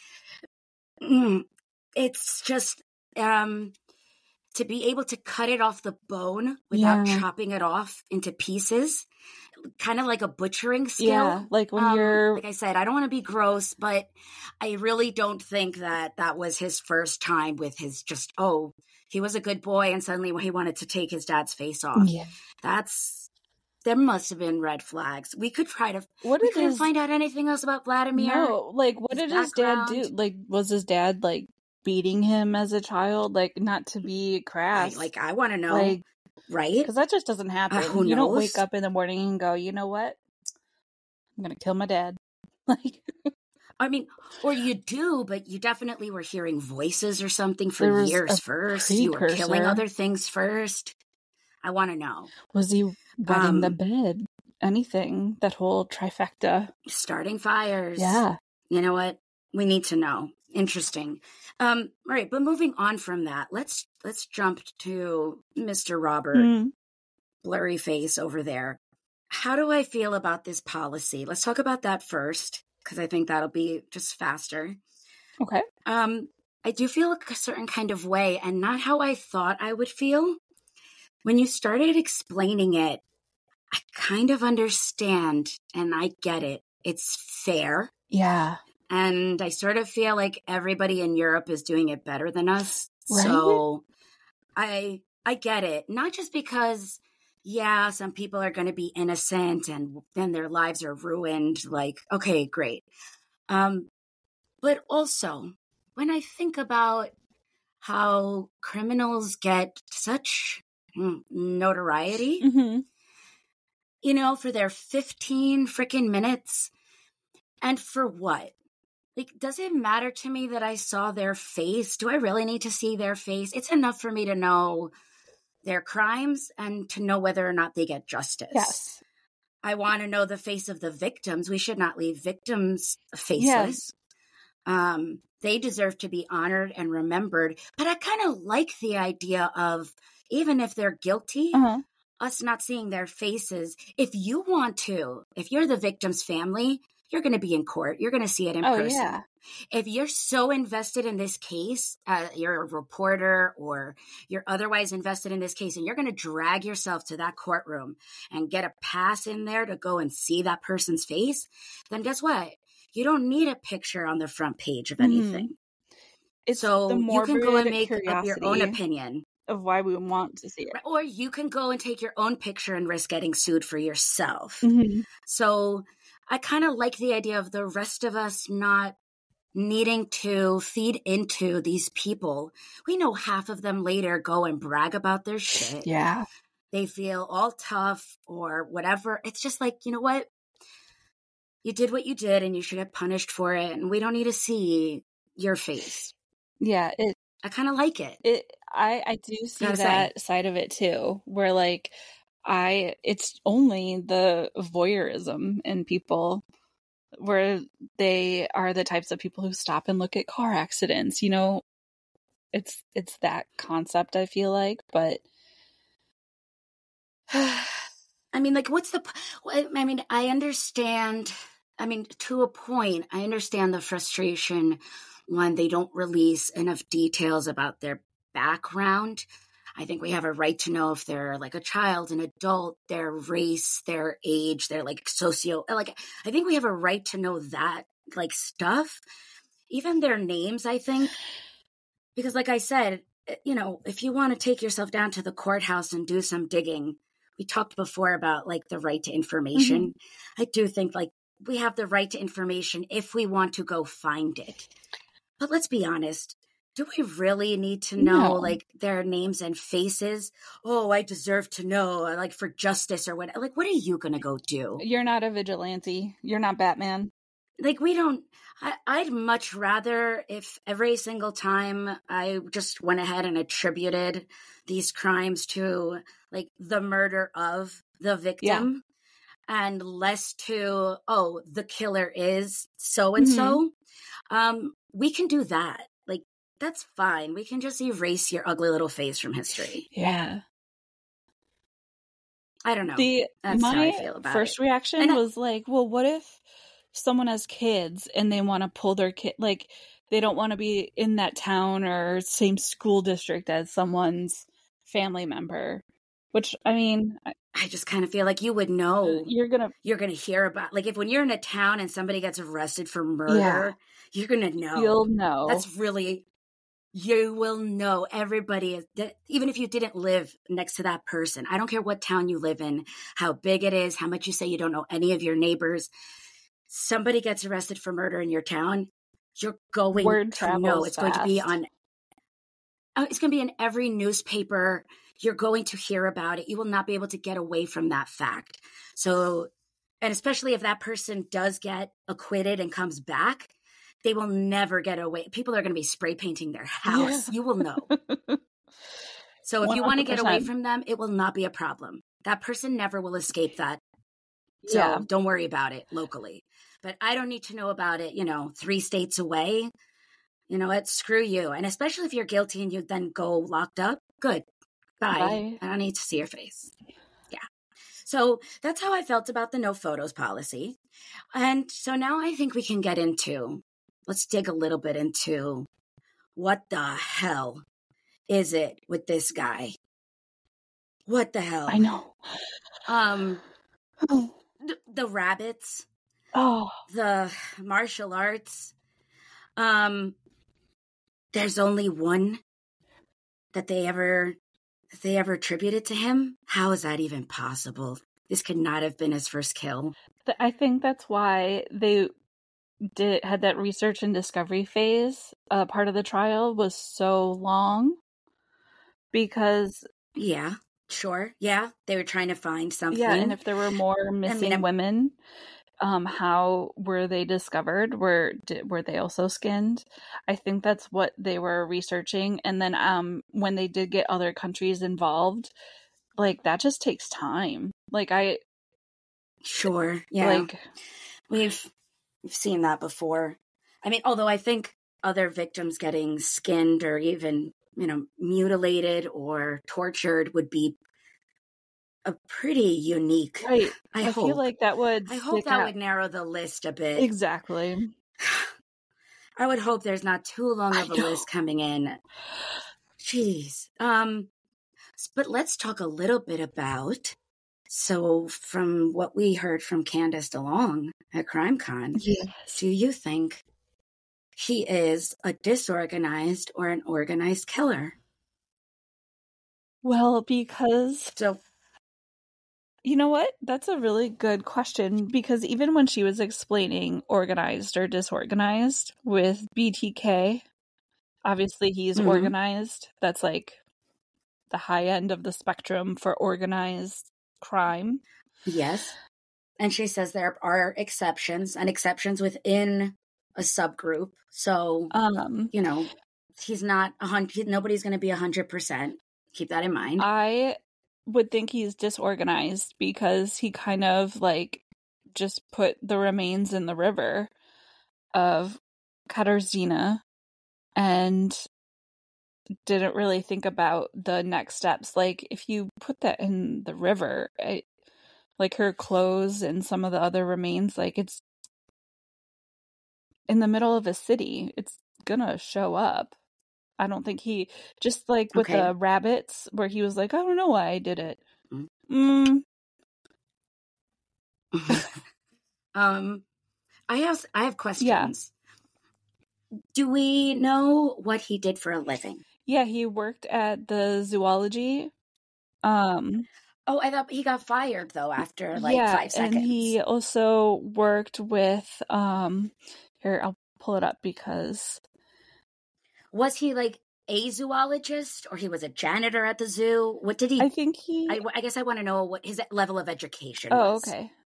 It's just, to be able to cut it off the bone without chopping it off into pieces, kind of like a butchering skill. Yeah, like when you're... Like I said, I don't want to be gross, but I really don't think that was his first time with his just, he was a good boy and suddenly he wanted to take his dad's face off. Yeah. There must have been red flags. We could try to... We couldn't find out anything else about Vladimir. No, like what did his dad do? Like, was his dad like beating him as a child? Like, not to be crass. I want to know. Like, right? Because that just doesn't happen. You don't wake up in the morning and go, you know what? I'm going to kill my dad. Like, I mean, or you do, but you definitely were hearing voices or something for years first. You were killing other things first. I want to know. Was he wetting the bed? Anything? That whole trifecta. Starting fires. Yeah. You know what? We need to know. Interesting. All right, but moving on from that, let's jump to Mr. Robert Blurry Face over there. How do I feel about this policy? Let's talk about that first, because I think that'll be just faster. Okay. I do feel a certain kind of way, and not how I thought I would feel. When you started explaining it, I kind of understand and I get it. It's fair. Yeah. And I sort of feel like everybody in Europe is doing it better than us. Right? So I get it. Not just because, yeah, some people are going to be innocent and then their lives are ruined. Like, okay, great. But also, when I think about how criminals get such notoriety, Mm-hmm. you know, for their 15 freaking minutes, and for what? Like, does it matter to me that I saw their face? Do I really need to see their face? It's enough for me to know their crimes and to know whether or not they get justice. Yes. I want to know the face of the victims. We should not leave victims faceless. Yeah. They deserve to be honored and remembered. But I kind of like the idea of, even if they're guilty, us not seeing their faces. If you want to, if you're the victim's family, you're going to be in court. You're going to see it in person. Yeah. If you're so invested in this case, you're a reporter or you're otherwise invested in this case, and you're going to drag yourself to that courtroom and get a pass in there to go and see that person's face, then guess what? You don't need a picture on the front page of anything. It's so the you can go and make up your curiosity own opinion of why we want to see it. or you can go and take your own picture and risk getting sued for yourself. Mm-hmm. So I kind of like the idea of the rest of us not needing to feed into these people. We know half of them later go and brag about their shit. Yeah. They feel all tough or whatever. It's just like, you know what? You did what you did and you should get punished for it. And we don't need to see your face. Yeah. I kind of like it. I do see that side of it too, where like it's only the voyeurism in people, where they are the types of people who stop and look at car accidents. You know, it's that concept, I feel like, but I mean, like, I understand. I mean, to a point, I understand the frustration when they don't release enough details about their background. I think we have a right to know if they're like a child, an adult, their race, their age, their like I think we have a right to know that like stuff, even their names, I think, because like I said, you know, if you want to take yourself down to the courthouse and do some digging, we talked before about like the right to information. Mm-hmm. I do think like we have the right to information if we want to go find it. But let's be honest. Do we really need to know like their names and faces? Oh, I deserve to know, like for justice or what? Like, what are you going to go do? You're not a vigilante. You're not Batman. Like, we don't. I'd much rather if every single time I just went ahead and attributed these crimes to like the murder of the victim and less to, oh, the killer is so and so. We can do that. Like, that's fine. We can just erase your ugly little face from history. Yeah. I don't know. That's how I feel about it. My first reaction was like, well, what if someone has kids and they want to pull their kid, like they don't want to be in that town or same school district as someone's family member, which I mean, I just kind of feel like you would know. You're going to hear about, like, if when you're in a town and somebody gets arrested for murder, you're going to know. You'll know. You will know. Everybody is, even if you didn't live next to that person. I don't care what town you live in, how big it is, how much you say you don't know any of your neighbors. Somebody gets arrested for murder in your town, you're going to know. It's going to be it's going to be in every newspaper. You're going to hear about it. You will not be able to get away from that fact. So, and especially if that person does get acquitted and comes back, they will never get away. People are going to be spray painting their house. Yeah. You will know. So if 100%. You want to get away from them, it will not be a problem. That person never will escape that. So don't worry about it locally. But I don't need to know about it, 3 states away. You know what? Screw you. And especially if you're guilty and you then go locked up, good. Bye. I don't need to see your face. Yeah. So that's how I felt about the no photos policy. And so now I think we can get into, let's dig a little bit into what the hell is it with this guy? What the hell? I know. The rabbits, Oh, the martial arts. There's only one that they ever attributed to him. How is that even possible? This could not have been his first kill. I think that's why they had that research and discovery phase. Part of the trial was so long because Yeah, sure. Yeah, they were trying to find something. yeah, and if there were more missing women, how were they discovered? Were they also skinned? I think that's what they were researching. And then when they did get other countries involved, like that just takes time. Sure, yeah, we've seen that before. I mean, although I think other victims getting skinned or even mutilated or tortured would be a pretty unique. Right. I feel like that would. I hope that would narrow the list a bit. Exactly. I would hope there's not too long of a list coming in. Jeez. But let's talk a little bit about. So, from what we heard from Candace DeLong at CrimeCon, yes. Do you think he is a disorganized or an organized killer? Well, because you know what? That's a really good question, because even when she was explaining organized or disorganized with BTK, obviously he's organized. That's like the high end of the spectrum for organized crime. Yes. And she says there are exceptions and exceptions within a subgroup. So, he's not 100. Nobody's going to be 100%. Keep that in mind. I would think he's disorganized because he kind of like just put the remains in the river of Katarzyna and didn't really think about the next steps. Like, if you put that in the river, like her clothes and some of the other remains, like it's in the middle of a city, it's gonna show up. I don't think he, just like with the rabbits where he was like, I don't know why I did it. I have questions. Yeah. Do we know what he did for a living? Yeah, he worked at the zoology. Oh, I thought he got fired though after 5 seconds. And he also worked with here, I'll pull it up because was he like a zoologist or he was a janitor at the zoo? What did he? I think he. I guess I want to know what his level of education was. Oh, okay.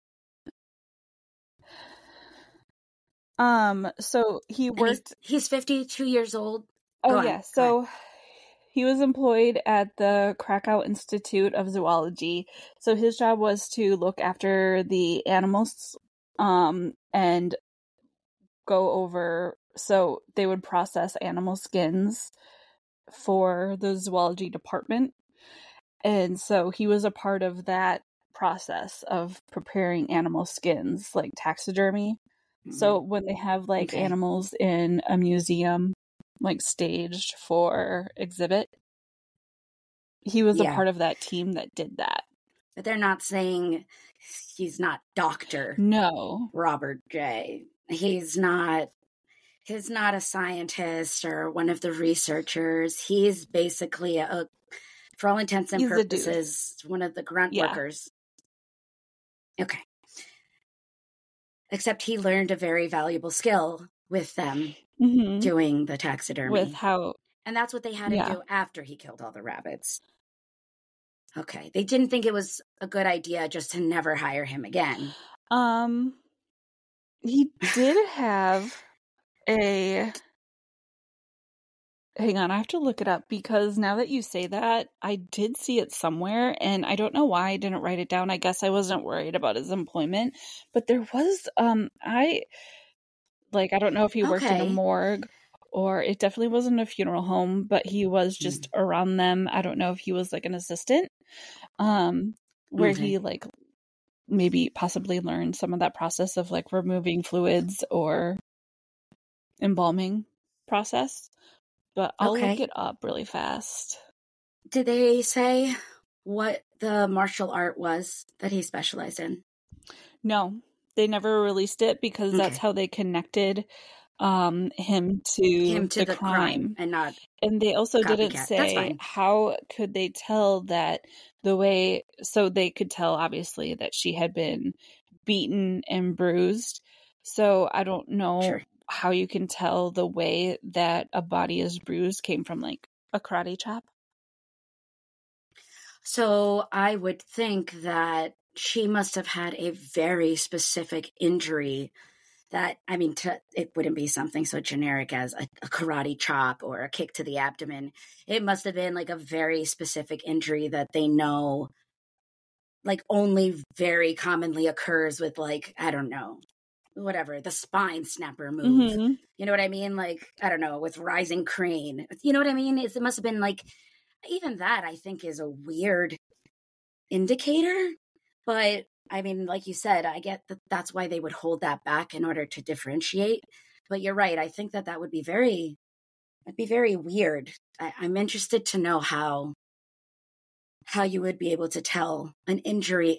So he worked. He's 52 years old. Oh, yeah. So he was employed at the Krakow Institute of Zoology. So his job was to look after the animals, and go over. So they would process animal skins for the zoology department. And so he was a part of that process of preparing animal skins, like taxidermy. Mm-hmm. So when they have animals in a museum, like staged for exhibit, he was a part of that team that did that. But they're not saying he's not Dr. No. Robert J. He's not a scientist or one of the researchers. He's basically for all intents and purposes, one of the grunt workers. Okay. Except he learned a very valuable skill with them doing the taxidermy. And that's what they had to do after he killed all the rabbits. Okay. They didn't think it was a good idea just to never hire him again. He did have hang on, I have to look it up, because now that you say that, I did see it somewhere, and I don't know why I didn't write it down. I guess I wasn't worried about his employment, but there was, I don't know if he worked in a morgue, or it definitely wasn't a funeral home, but he was just around them. I don't know if he was like an assistant, where he maybe possibly learned some of that process of removing fluids or embalming process. But I'll look it up really fast. Did they say what the martial art was that he specialized in? No, they never released it because that's Okay. how they connected him to Him to the the crime crime. and not And they a also didn't copycat. That's say fine. how could they tell that the way, so they could tell obviously that she had been beaten and bruised. So I don't know Sure. how you can tell the way that a body is bruised came from like a karate chop. So I would think that she must have had a very specific injury that, I mean, it wouldn't be something so generic as a karate chop or a kick to the abdomen. It must have been like a very specific injury that they know like only very commonly occurs with like, I don't know, whatever, the spine snapper move. Mm-hmm. You know what I mean? Like, I don't know, with rising crane. You know what I mean? It must have been like, even that I think is a weird indicator. But I mean, like you said, I get that that's why they would hold that back in order to differentiate. But you're right. I think that would be it'd be very weird. I'm interested to know how you would be able to tell an injury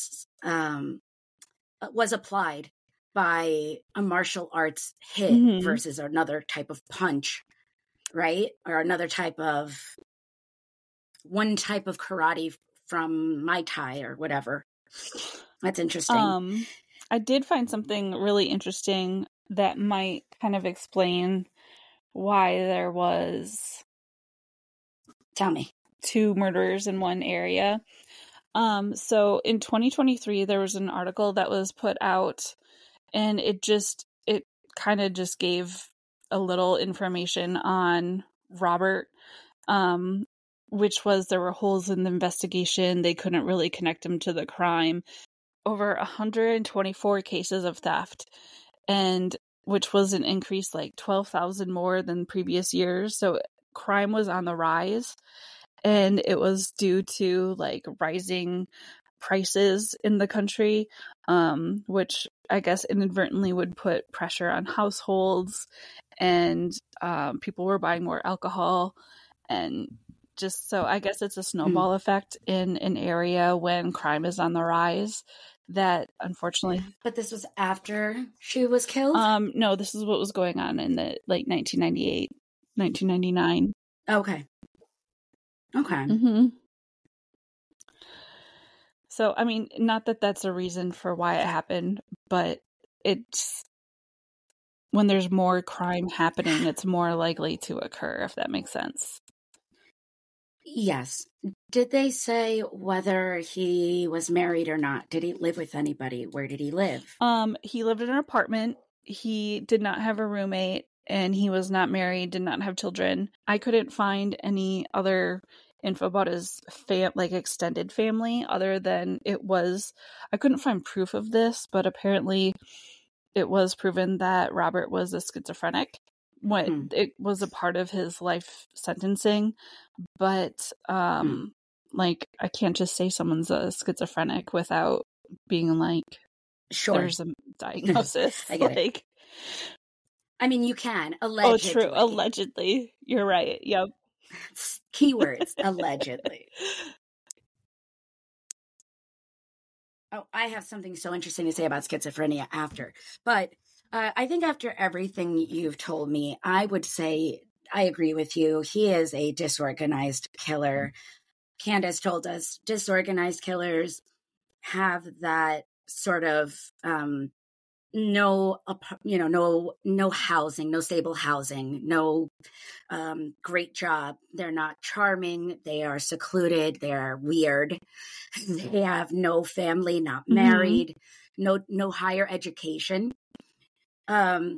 was applied by a martial arts hit Mm-hmm. versus another type of punch, right? Or another type of one type of karate from Muay Thai or whatever. That's interesting. I did find something really interesting that might kind of explain why there was Tell me. 2 murderers in one area. So in 2023, there was an article that was put out, and it kind of just gave a little information on Robert, which was there were holes in the investigation. They couldn't really connect him to the crime. Over 124 cases of theft, and which was an increase like 12,000 more than previous years. So crime was on the rise, and it was due to like rising prices in the country, which I guess inadvertently would put pressure on households, and people were buying more alcohol, and just so I guess it's a snowball effect in an area when crime is on the rise that unfortunately. But this was after she was killed? No, this is what was going on in the like 1998, 1999. Okay. Mm-hmm. So, I mean, not that that's a reason for why it happened, but it's when there's more crime happening, it's more likely to occur, if that makes sense. Yes. Did they say whether he was married or not? Did he live with anybody? Where did he live? He lived in an apartment. He did not have a roommate, and he was not married, did not have children. I couldn't find any other info about his extended family other than I couldn't find proof of this, but apparently it was proven that Robert was a schizophrenic. It was a part of his life sentencing, but like I can't just say someone's a schizophrenic without being like, sure, there's a diagnosis. I get it. I mean, you can allegedly. Oh, true. Allegedly, you're right. Yep. Keywords. Allegedly. Oh, I have something so interesting to say about schizophrenia after, but I think after everything you've told me, I would say I agree with you. He is a disorganized killer. Candace told us disorganized killers have that sort of no housing, no stable housing, no great job. They're not charming. They are secluded. They are weird. They have no family, not married, no higher education. And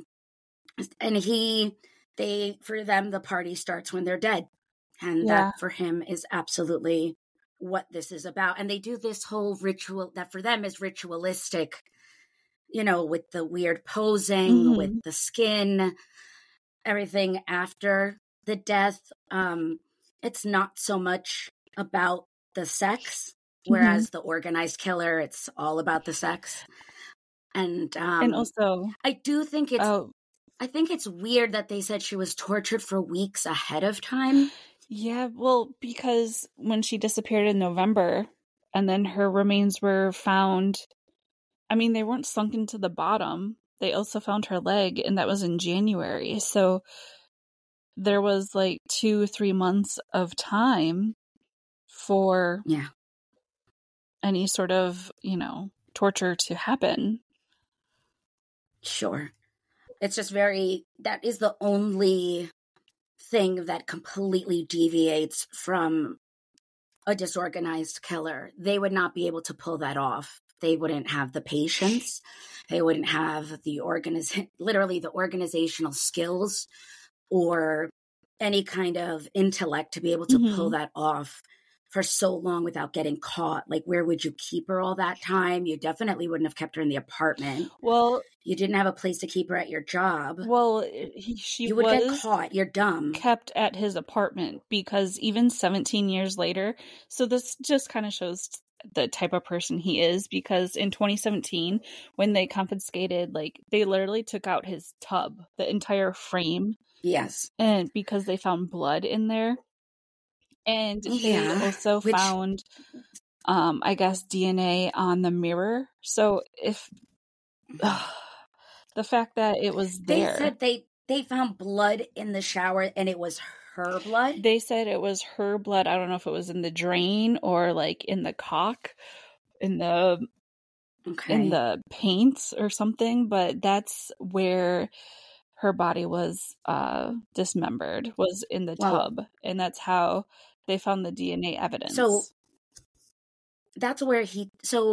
for them, the party starts when they're dead. And that for him is absolutely what this is about. And they do this whole ritual that for them is ritualistic, with the weird posing, with the skin, everything after the death. It's not so much about the sex, whereas the organized killer, it's all about the sex. And also, I do think I think it's weird that they said she was tortured for weeks ahead of time. Yeah, well, because when she disappeared in November and then her remains were found, I mean, they weren't sunk into the bottom. They also found her leg, and that was in January. So there was like 2-3 months of time for Yeah, any sort of, torture to happen. sure. It's just that is the only thing that completely deviates from a disorganized killer. They would not be able to pull that off. They wouldn't have the patience. They wouldn't have literally the organizational skills or any kind of intellect to be able to pull that off for so long without getting caught. Like, where would you keep her all that time? You definitely wouldn't have kept her in the apartment. Well, you didn't have a place to keep her at your job. Well, she you would was get caught. You're dumb. Kept at his apartment because even 17 years later, so this just kind of shows the type of person he is, because in 2017, when they confiscated, like, they literally took out his tub, the entire frame. Yes. And because they found blood in there. And they also found, I guess, DNA on the mirror. So if the fact that it was there. They said they found blood in the shower and it was her blood? They said it was her blood. I don't know if it was in the drain or like in the caulk, in the paints or something, but that's where her body was dismembered, was in the tub. And that's how they found the DNA evidence. So that's where he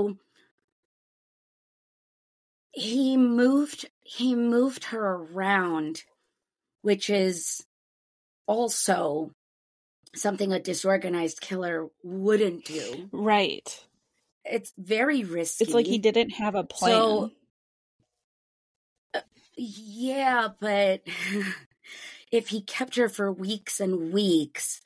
moved her around, which is also something a disorganized killer wouldn't do. Right. It's very risky. It's like he didn't have a plan. So, yeah, but if he kept her for weeks and weeks,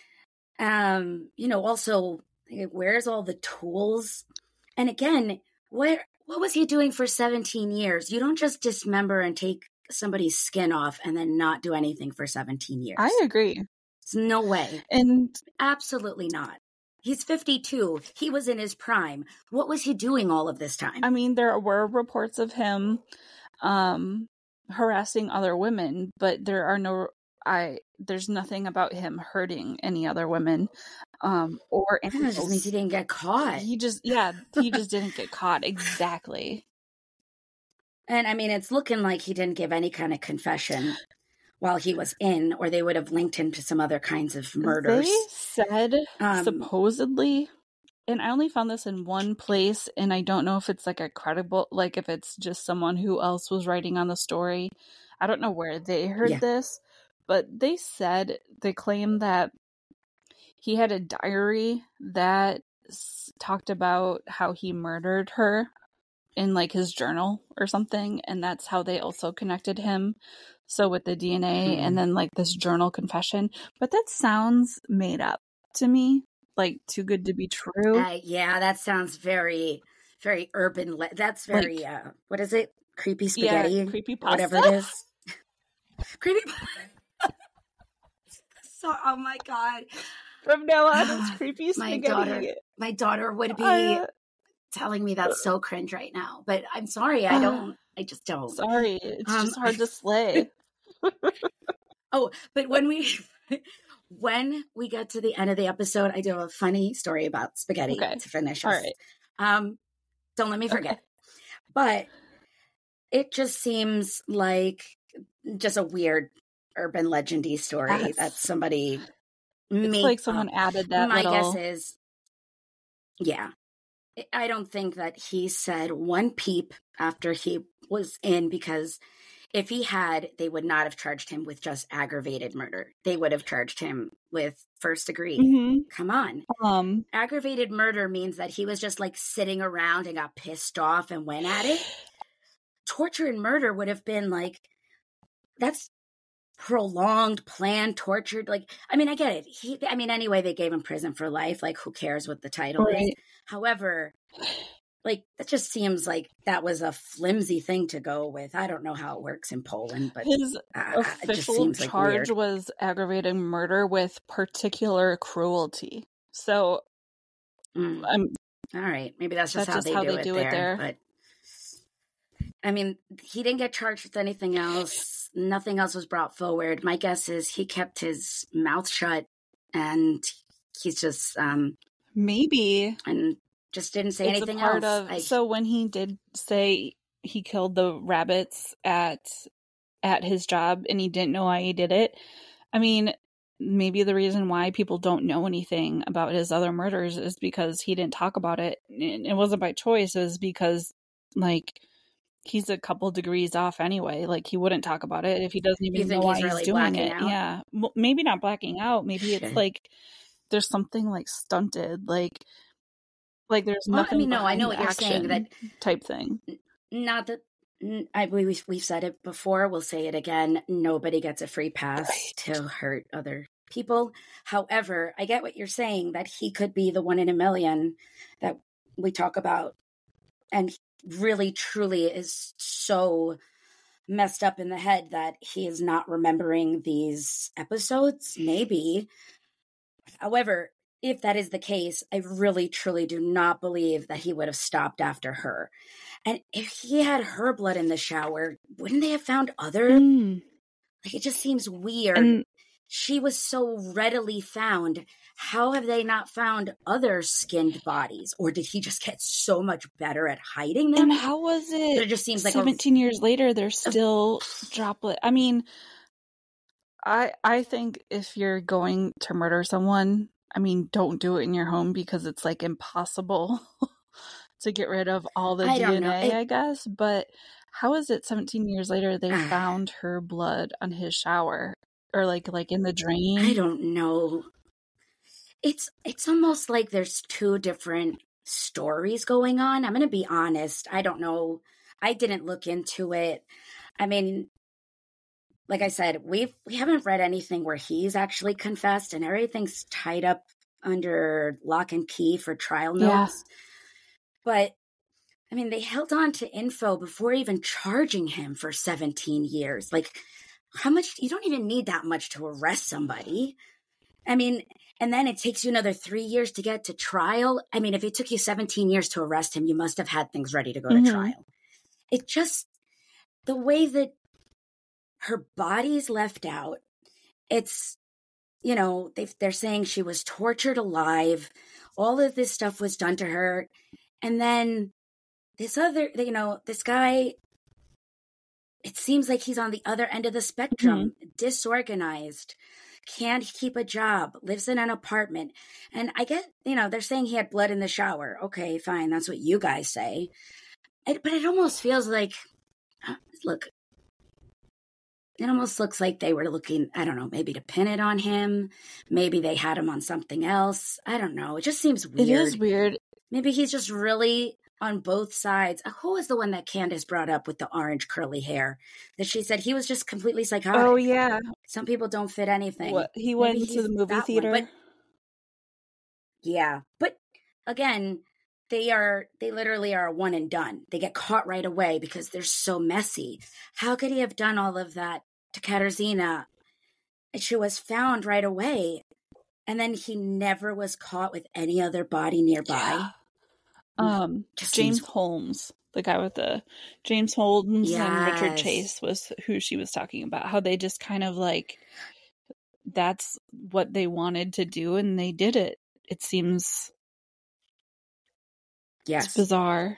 also, where's all the tools? And again, what was he doing for 17 years? You don't just dismember and take somebody's skin off and then not do anything for 17 years. I agree. There's no way. And absolutely not. He's 52. He was in his prime. What was he doing all of this time? I mean, there were reports of him harassing other women, but there's nothing about him hurting any other women or anything. That just means he didn't get caught. He just didn't get caught. Exactly. And I mean, it's looking like he didn't give any kind of confession while he was in, or they would have linked him to some other kinds of murders. They said supposedly, and I only found this in one place, and I don't know if it's like a credible, like if it's just someone who else was writing on the story. I don't know where they heard this, but they claimed that he had a diary that talked about how he murdered her in like his journal or something, and that's how they also connected him. So with the DNA and then like this journal confession, but that sounds made up to me, like too good to be true. Yeah, that sounds very, very urban. That's very what is it? Creepy spaghetti? Yeah, creepy pasta. Whatever it is. Creepy. So, oh my god! From now on, it's creepy spaghetti. My daughter would be telling me that's so cringe right now, but I'm sorry, I just don't. Sorry, it's just hard to slay. But when we get to the end of the episode, I do have a funny story about spaghetti to finish us. All right. Don't let me forget. Okay. But it just seems like just a weird urban legendy story that somebody It's like someone added that. My guess is, I don't think that he said one peep after he was in, because if he had, they would not have charged him with just aggravated murder. They would have charged him with first degree. Mm-hmm. Come on. Aggravated murder means that he was just like sitting around and got pissed off and went at it. Torture and murder would have been like, that's prolonged, planned, tortured. Like, I mean, I get it. Anyway, they gave him prison for life. Like, who cares what the title is? However, like, that just seems like that was a flimsy thing to go with. I don't know how it works in Poland, but His it just official seems like charge weird. was aggravated murder with particular cruelty. So, All right, maybe that's just that's how how they they do it do it there. there. But I mean, he didn't get charged with anything else. Nothing else was brought forward. My guess is he kept his mouth shut, and he's just Maybe and just didn't say it's a anything part else. of. So when he did say he killed the rabbits at his job and he didn't know why he did it, I mean, maybe the reason why people don't know anything about his other murders is because he didn't talk about it. And it wasn't by choice. It was because, like, he's a couple degrees off anyway. Like, he wouldn't talk about it if he doesn't You even know think why he's he's really doing blacking it. out? Yeah. Well, maybe not blacking out. Maybe it's Shit. like there's something like stunted. Like there's Well, I nothing mean, no, I behind know the what you're saying. That action type thing. not that we've said it before. We'll say it again. Nobody gets a free pass Right. to hurt other people. However, I get what you're saying, that he could be the one in a million that we talk about, and really truly is so messed up in the head that he is not remembering these episodes. Maybe. However, if that is the case, I really truly do not believe that he would have stopped after her. And if he had her blood in the shower, wouldn't they have found other? Like, it just seems weird. And she was so readily found. How have they not found other skinned bodies? Or did he just get so much better at hiding them? And how was it? But it just seems like 17 years later, there's still droplet. I mean, I think if you're going to murder someone, I mean, don't do it in your home because it's like impossible to get rid of all the DNA, I guess. But how is it 17 years later they found her blood on his shower or like in the drain? I don't know. It's almost like there's two different stories going on. I'm going to be honest. I don't know. I didn't look into it. I mean, like I said, we haven't read anything where he's actually confessed, and everything's tied up under lock and key for trial notes. Yeah. But I mean, they held on to info before even charging him for 17 years. Like, how much? You don't even need that much to arrest somebody. I mean, and then it takes you another 3 years to get to trial. I mean, if it took you 17 years to arrest him, you must have had things ready to go to trial. It just, the way that her body's left out, it's, you know, they're saying she was tortured alive. All of this stuff was done to her. And then this other, you know, this guy, it seems like he's on the other end of the spectrum, disorganized, can't keep a job, lives in an apartment. And I get, you know, they're saying he had blood in the shower. Okay, fine. That's what you guys say. But it almost feels like, look, it almost looks like they were looking, I don't know, maybe to pin it on him. Maybe they had him on something else. I don't know. It just seems weird. It is weird. Maybe he's just really on both sides. Who was the one that Candace brought up with the orange curly hair? That she said he was just completely psychotic. Oh, yeah. Some people don't fit anything. What, he went to the movie theater? One, yeah. But again, they literally are a one and done. They get caught right away because they're so messy. How could he have done all of that to Katarzyna? She was found right away. And then he never was caught with any other body nearby. Yeah. James Holmes, the guy with the James Holmes and Richard Chase was who she was talking about. How they just kind of like, that's what they wanted to do and they did it. It seems... Yes. It's bizarre.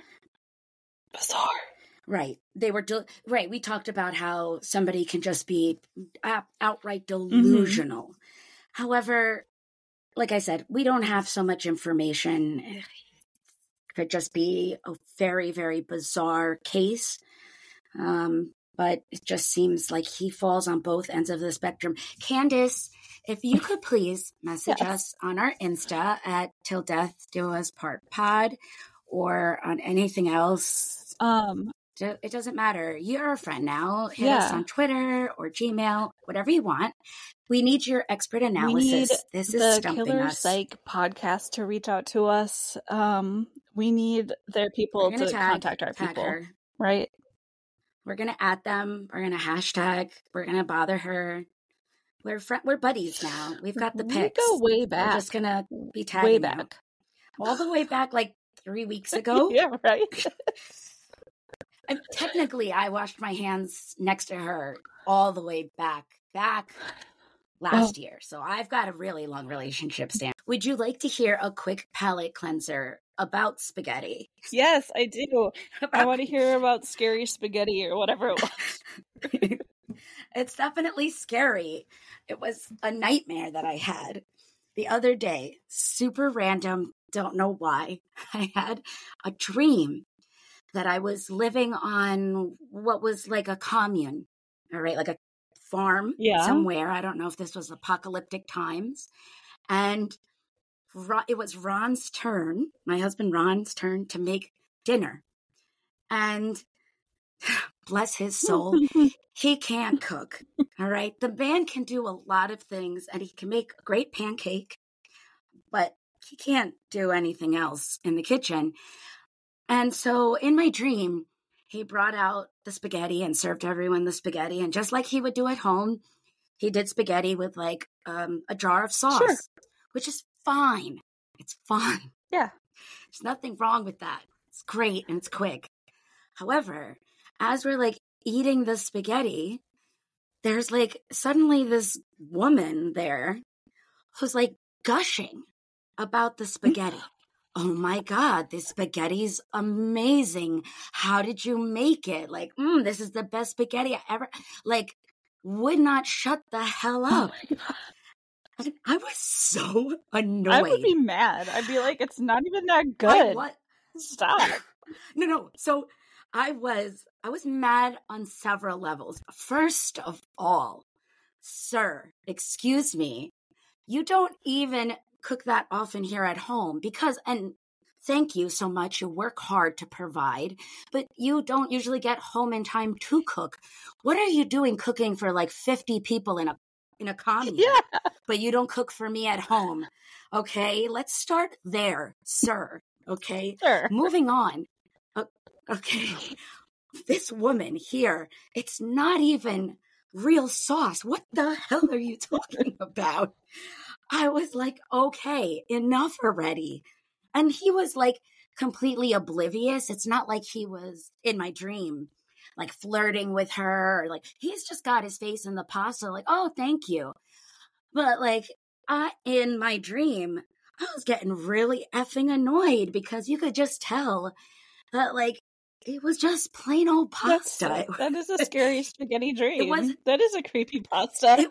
Right. They were, right. We talked about how somebody can just be outright delusional. However, like I said, we don't have so much information. It could just be a very, very bizarre case. But it just seems like he falls on both ends of the spectrum. Candace, if you could please message us on our Insta at Till Death Do Us Part Pod, or on anything else. It doesn't matter. You're a friend now. Hit us on Twitter or Gmail, whatever you want. We need your expert analysis. This is stumping us. The Killer Psych podcast to reach out to us. We need their people to contact our tag people, her. right? We're going to add them. We're going to hashtag. We're going to bother her. We're buddies now. We've got the pics. We go way back. We're just going to be tagging way back. All the way back like 3 weeks ago. Yeah, right. And technically, I washed my hands next to her all the way back last year. So I've got a really long relationship, Stan. Would you like to hear a quick palate cleanser about spaghetti? Yes, I do. I want to hear about scary spaghetti or whatever it was. It's definitely scary. It was a nightmare that I had the other day. Super random. Don't know why. I had a dream that I was living on what was like a commune, all right, like a farm somewhere. I don't know if this was apocalyptic times. And it was Ron's turn, my husband Ron's turn, to make dinner. And bless his soul, he can't cook, all right? The man can do a lot of things, and he can make a great pancake, but he can't do anything else in the kitchen. And so in my dream, he brought out the spaghetti and served everyone the spaghetti. And just like he would do at home, he did spaghetti with like a jar of sauce, which is fine. It's fine. Yeah. There's nothing wrong with that. It's great and it's quick. However, as we're like eating the spaghetti, there's like suddenly this woman there who's like gushing about the spaghetti. Oh my God, this spaghetti's amazing. How did you make it? Like, this is the best spaghetti I ever, like, would not shut the hell up. Oh I was so annoyed. I would be mad. I'd be like, it's not even that good. Stop. No. So I was mad on several levels. First of all, sir, excuse me, you don't even cook that often here at home and thank you so much. You work hard to provide, but you don't usually get home in time to cook. What are you doing cooking for like 50 people in a commune? Yeah. But you don't cook for me at home. Okay. Let's start there, sir. Okay. Sure. Moving on. Okay. This woman here, it's not even real sauce. What the hell are you talking about? I was like, okay, enough already. And he was like completely oblivious. It's not like he was in my dream, like flirting with her. Or like he's just got his face in the pasta, like, oh, thank you. But like in my dream, I was getting really effing annoyed because you could just tell that like it was just plain old pasta. That is a scary spaghetti dream. That is a creepy pasta.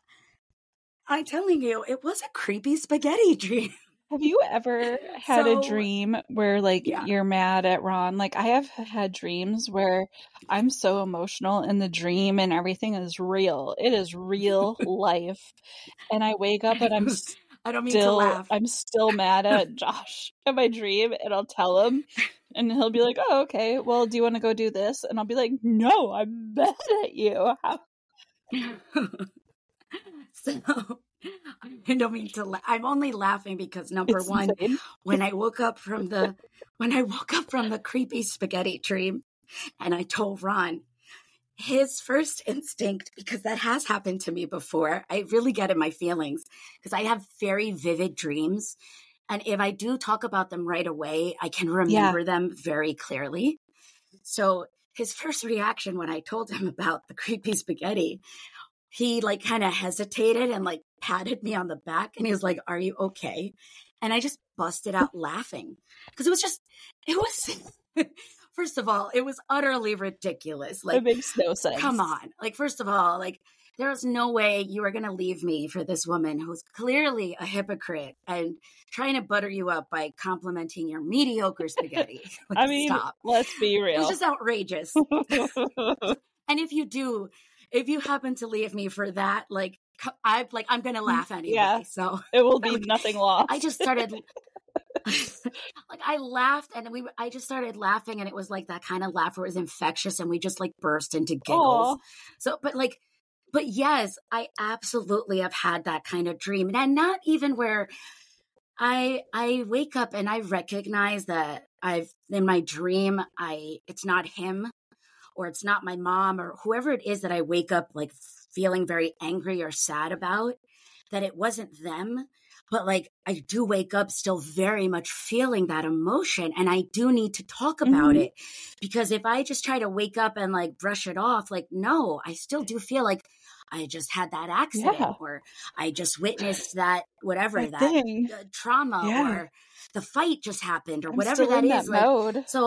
I'm telling you, it was a creepy spaghetti dream. Have you ever had a dream where like you're mad at Ron? Like I have had dreams where I'm so emotional in the dream and everything is real. It is real life. And I wake up and I don't mean to laugh. I'm still mad at Josh in my dream, and I'll tell him and he'll be like, oh, okay, well, do you want to go do this? And I'll be like, no, I'm mad at you. So I don't mean to I'm only laughing because number one, when I woke up from the creepy spaghetti dream and I told Ron, his first instinct, because that has happened to me before, I really get in my feelings because I have very vivid dreams. And if I do talk about them right away, I can remember them very clearly. So his first reaction when I told him about the creepy spaghetti, he like kind of hesitated and like patted me on the back and he was like, are you okay? And I just busted out laughing because it was, first of all, it was utterly ridiculous. Like, it makes no sense. Come on. Like, first of all, like there's no way you are going to leave me for this woman who's clearly a hypocrite and trying to butter you up by complimenting your mediocre spaghetti. Like, I mean, stop. Let's be real. It's just outrageous. And if you happen to leave me for that, like, I'm going to laugh anyway. Yeah, so it will be nothing lost. I just started, like, I laughed and I just started laughing and it was like that kind of laugh where it was infectious and we just like burst into giggles. Aww. So, but yes, I absolutely have had that kind of dream. And not even where I wake up and I recognize that in my dream, it's not him, or it's not my mom, or whoever it is that I wake up like feeling very angry or sad about, that it wasn't them. But like, I do wake up still very much feeling that emotion, and I do need to talk about it, because if I just try to wake up and like brush it off, like, no, I still do feel like I just had that accident, or I just witnessed that, whatever, that trauma, or the fight just happened, or whatever that is. Like, so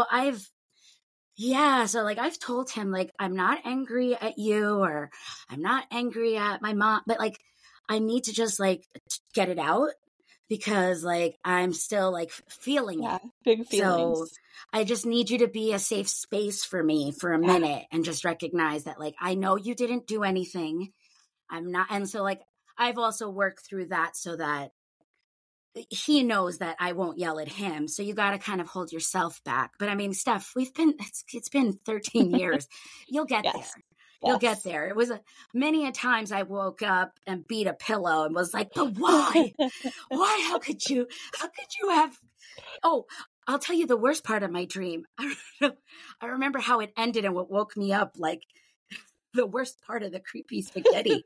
like I've told him, like, I'm not angry at you, or I'm not angry at my mom, but like, I need to just like get it out, because like I'm still like feeling it. Big feelings. So I just need you to be a safe space for me for a minute, and just recognize that, like, I know you didn't do anything. I'm not. And so like, I've also worked through that so that he knows that I won't yell at him. So you got to kind of hold yourself back. But I mean, Steph, it's been 13 years. You'll get there. You'll get there. It was many a times I woke up and beat a pillow and was like, but why? Why? How could you have? Oh, I'll tell you the worst part of my dream. I remember how it ended and what woke me up, like the worst part of the creepy spaghetti.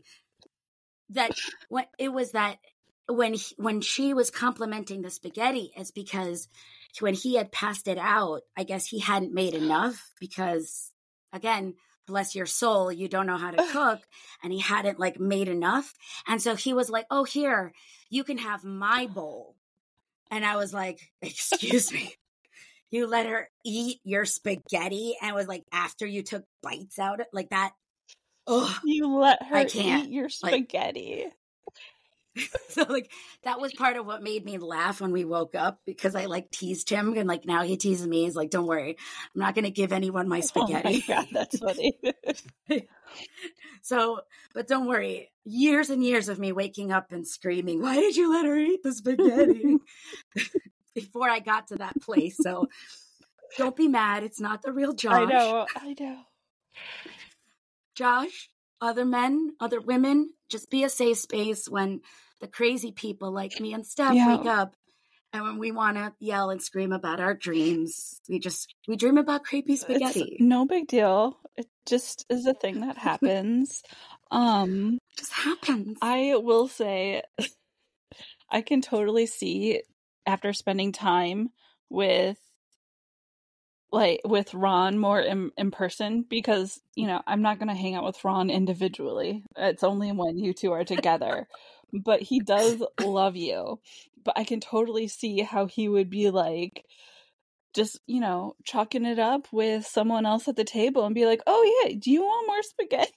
When she was complimenting the spaghetti, it's because when he had passed it out, I guess he hadn't made enough, because, again, bless your soul, you don't know how to cook, and he hadn't like made enough. And so he was like, oh, here, you can have my bowl. And I was like, excuse me, you let her eat your spaghetti? And it was like, after you took bites out, like that. Oh, you let her eat your spaghetti. Like, so like, that was part of what made me laugh when we woke up, because I like teased him, and like now he teases me. He's like, don't worry, I'm not going to give anyone my spaghetti. Oh my God, that's funny. So, but don't worry, years and years of me waking up and screaming, why did you let her eat the spaghetti? Before I got to that place. So don't be mad. It's not the real Josh. I know. Josh, other men, other women, just be a safe space when the crazy people like me and Steph wake up, and when we want to yell and scream about our dreams, we dream about creepy spaghetti. It's no big deal. It just is a thing that happens. Just happens. I will say, I can totally see, after spending time with Ron more in person, because, you know, I'm not going to hang out with Ron individually. It's only when you two are together. But he does love you. But I can totally see how he would be like, just, you know, chalking it up with someone else at the table and be like, oh yeah, do you want more spaghetti?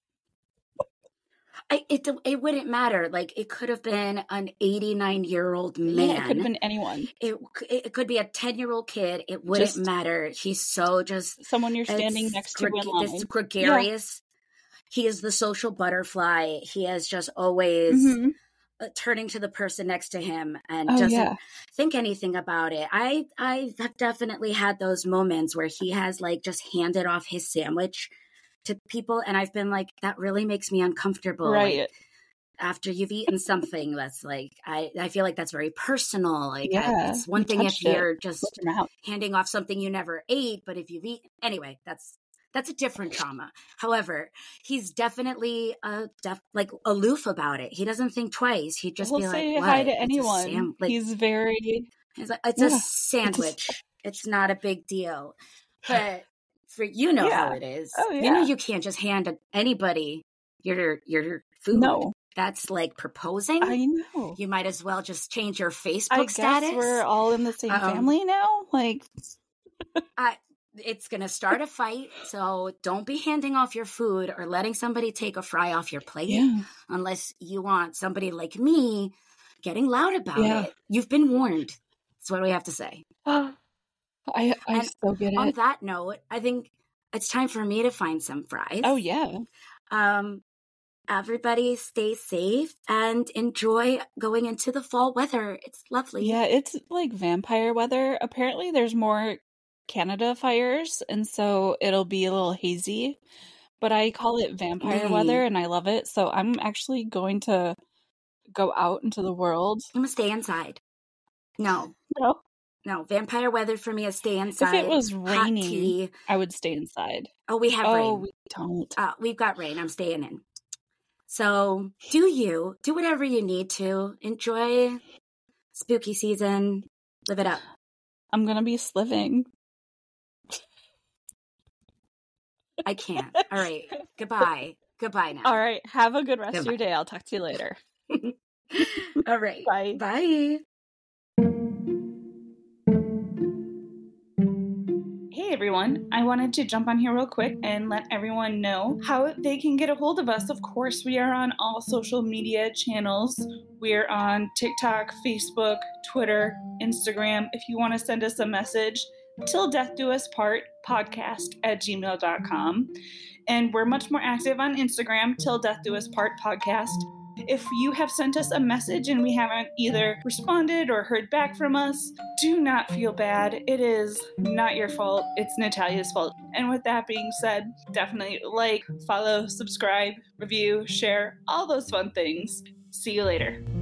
It wouldn't matter. Like, it could have been an 89-year-old man. Yeah, it could have been anyone. It could be a 10-year-old kid. It wouldn't matter. He's so just someone you're standing next to in line. It's gregarious. Yeah. He is the social butterfly. He is just always turning to the person next to him and doesn't think anything about it. I have definitely had those moments where he has like just handed off his sandwich to people, and I've been like, that really makes me uncomfortable. Right. Like, after you've eaten something that's like, I feel like that's very personal. Like, it's one thing if you're just handing off something you never ate, but if you've eaten, anyway, that's a different trauma. However, he's definitely like aloof about it. He doesn't think twice. He'd just be like, say hi to anyone. He's like, it's a sandwich. It's not a big deal. But for how it is. Oh, yeah. You know, you can't just hand anybody your food. No. That's like proposing. I know. You might as well just change your Facebook status. I guess we're all in the same family now. Like, it's going to start a fight. So don't be handing off your food or letting somebody take a fry off your plate unless you want somebody like me getting loud about it. You've been warned. That's what we have to say. I still get it. On that note, I think it's time for me to find some fries. Oh, yeah. Everybody stay safe and enjoy going into the fall weather. It's lovely. Yeah, it's like vampire weather. Apparently there's more Canada fires, and so it'll be a little hazy. But I call it vampire weather, and I love it. So I'm actually going to go out into the world. I'm going to stay inside. No. No, vampire weather for me is stay inside. If it was hot raining, tea. I would stay inside. Oh, we have rain. Oh, we don't. We've got rain. I'm staying in. So do whatever you need to. Enjoy spooky season. Live it up. I'm going to be sliving. I can't. All right. Goodbye. Goodbye now. All right. Have a good rest of your day. I'll talk to you later. All right. Bye. Bye. Hey everyone, I wanted to jump on here real quick and let everyone know how they can get a hold of us. Of course, we are on all social media channels. We're on TikTok, Facebook, Twitter, Instagram. If you want to send us a message, till death do us part podcast@gmail.com. And we're much more active on Instagram, till death do us part podcast. If you have sent us a message and we haven't either responded or heard back from us, do not feel bad. It is not your fault. It's Natalia's fault. And with that being said, definitely like, follow, subscribe, review, share, all those fun things. See you later.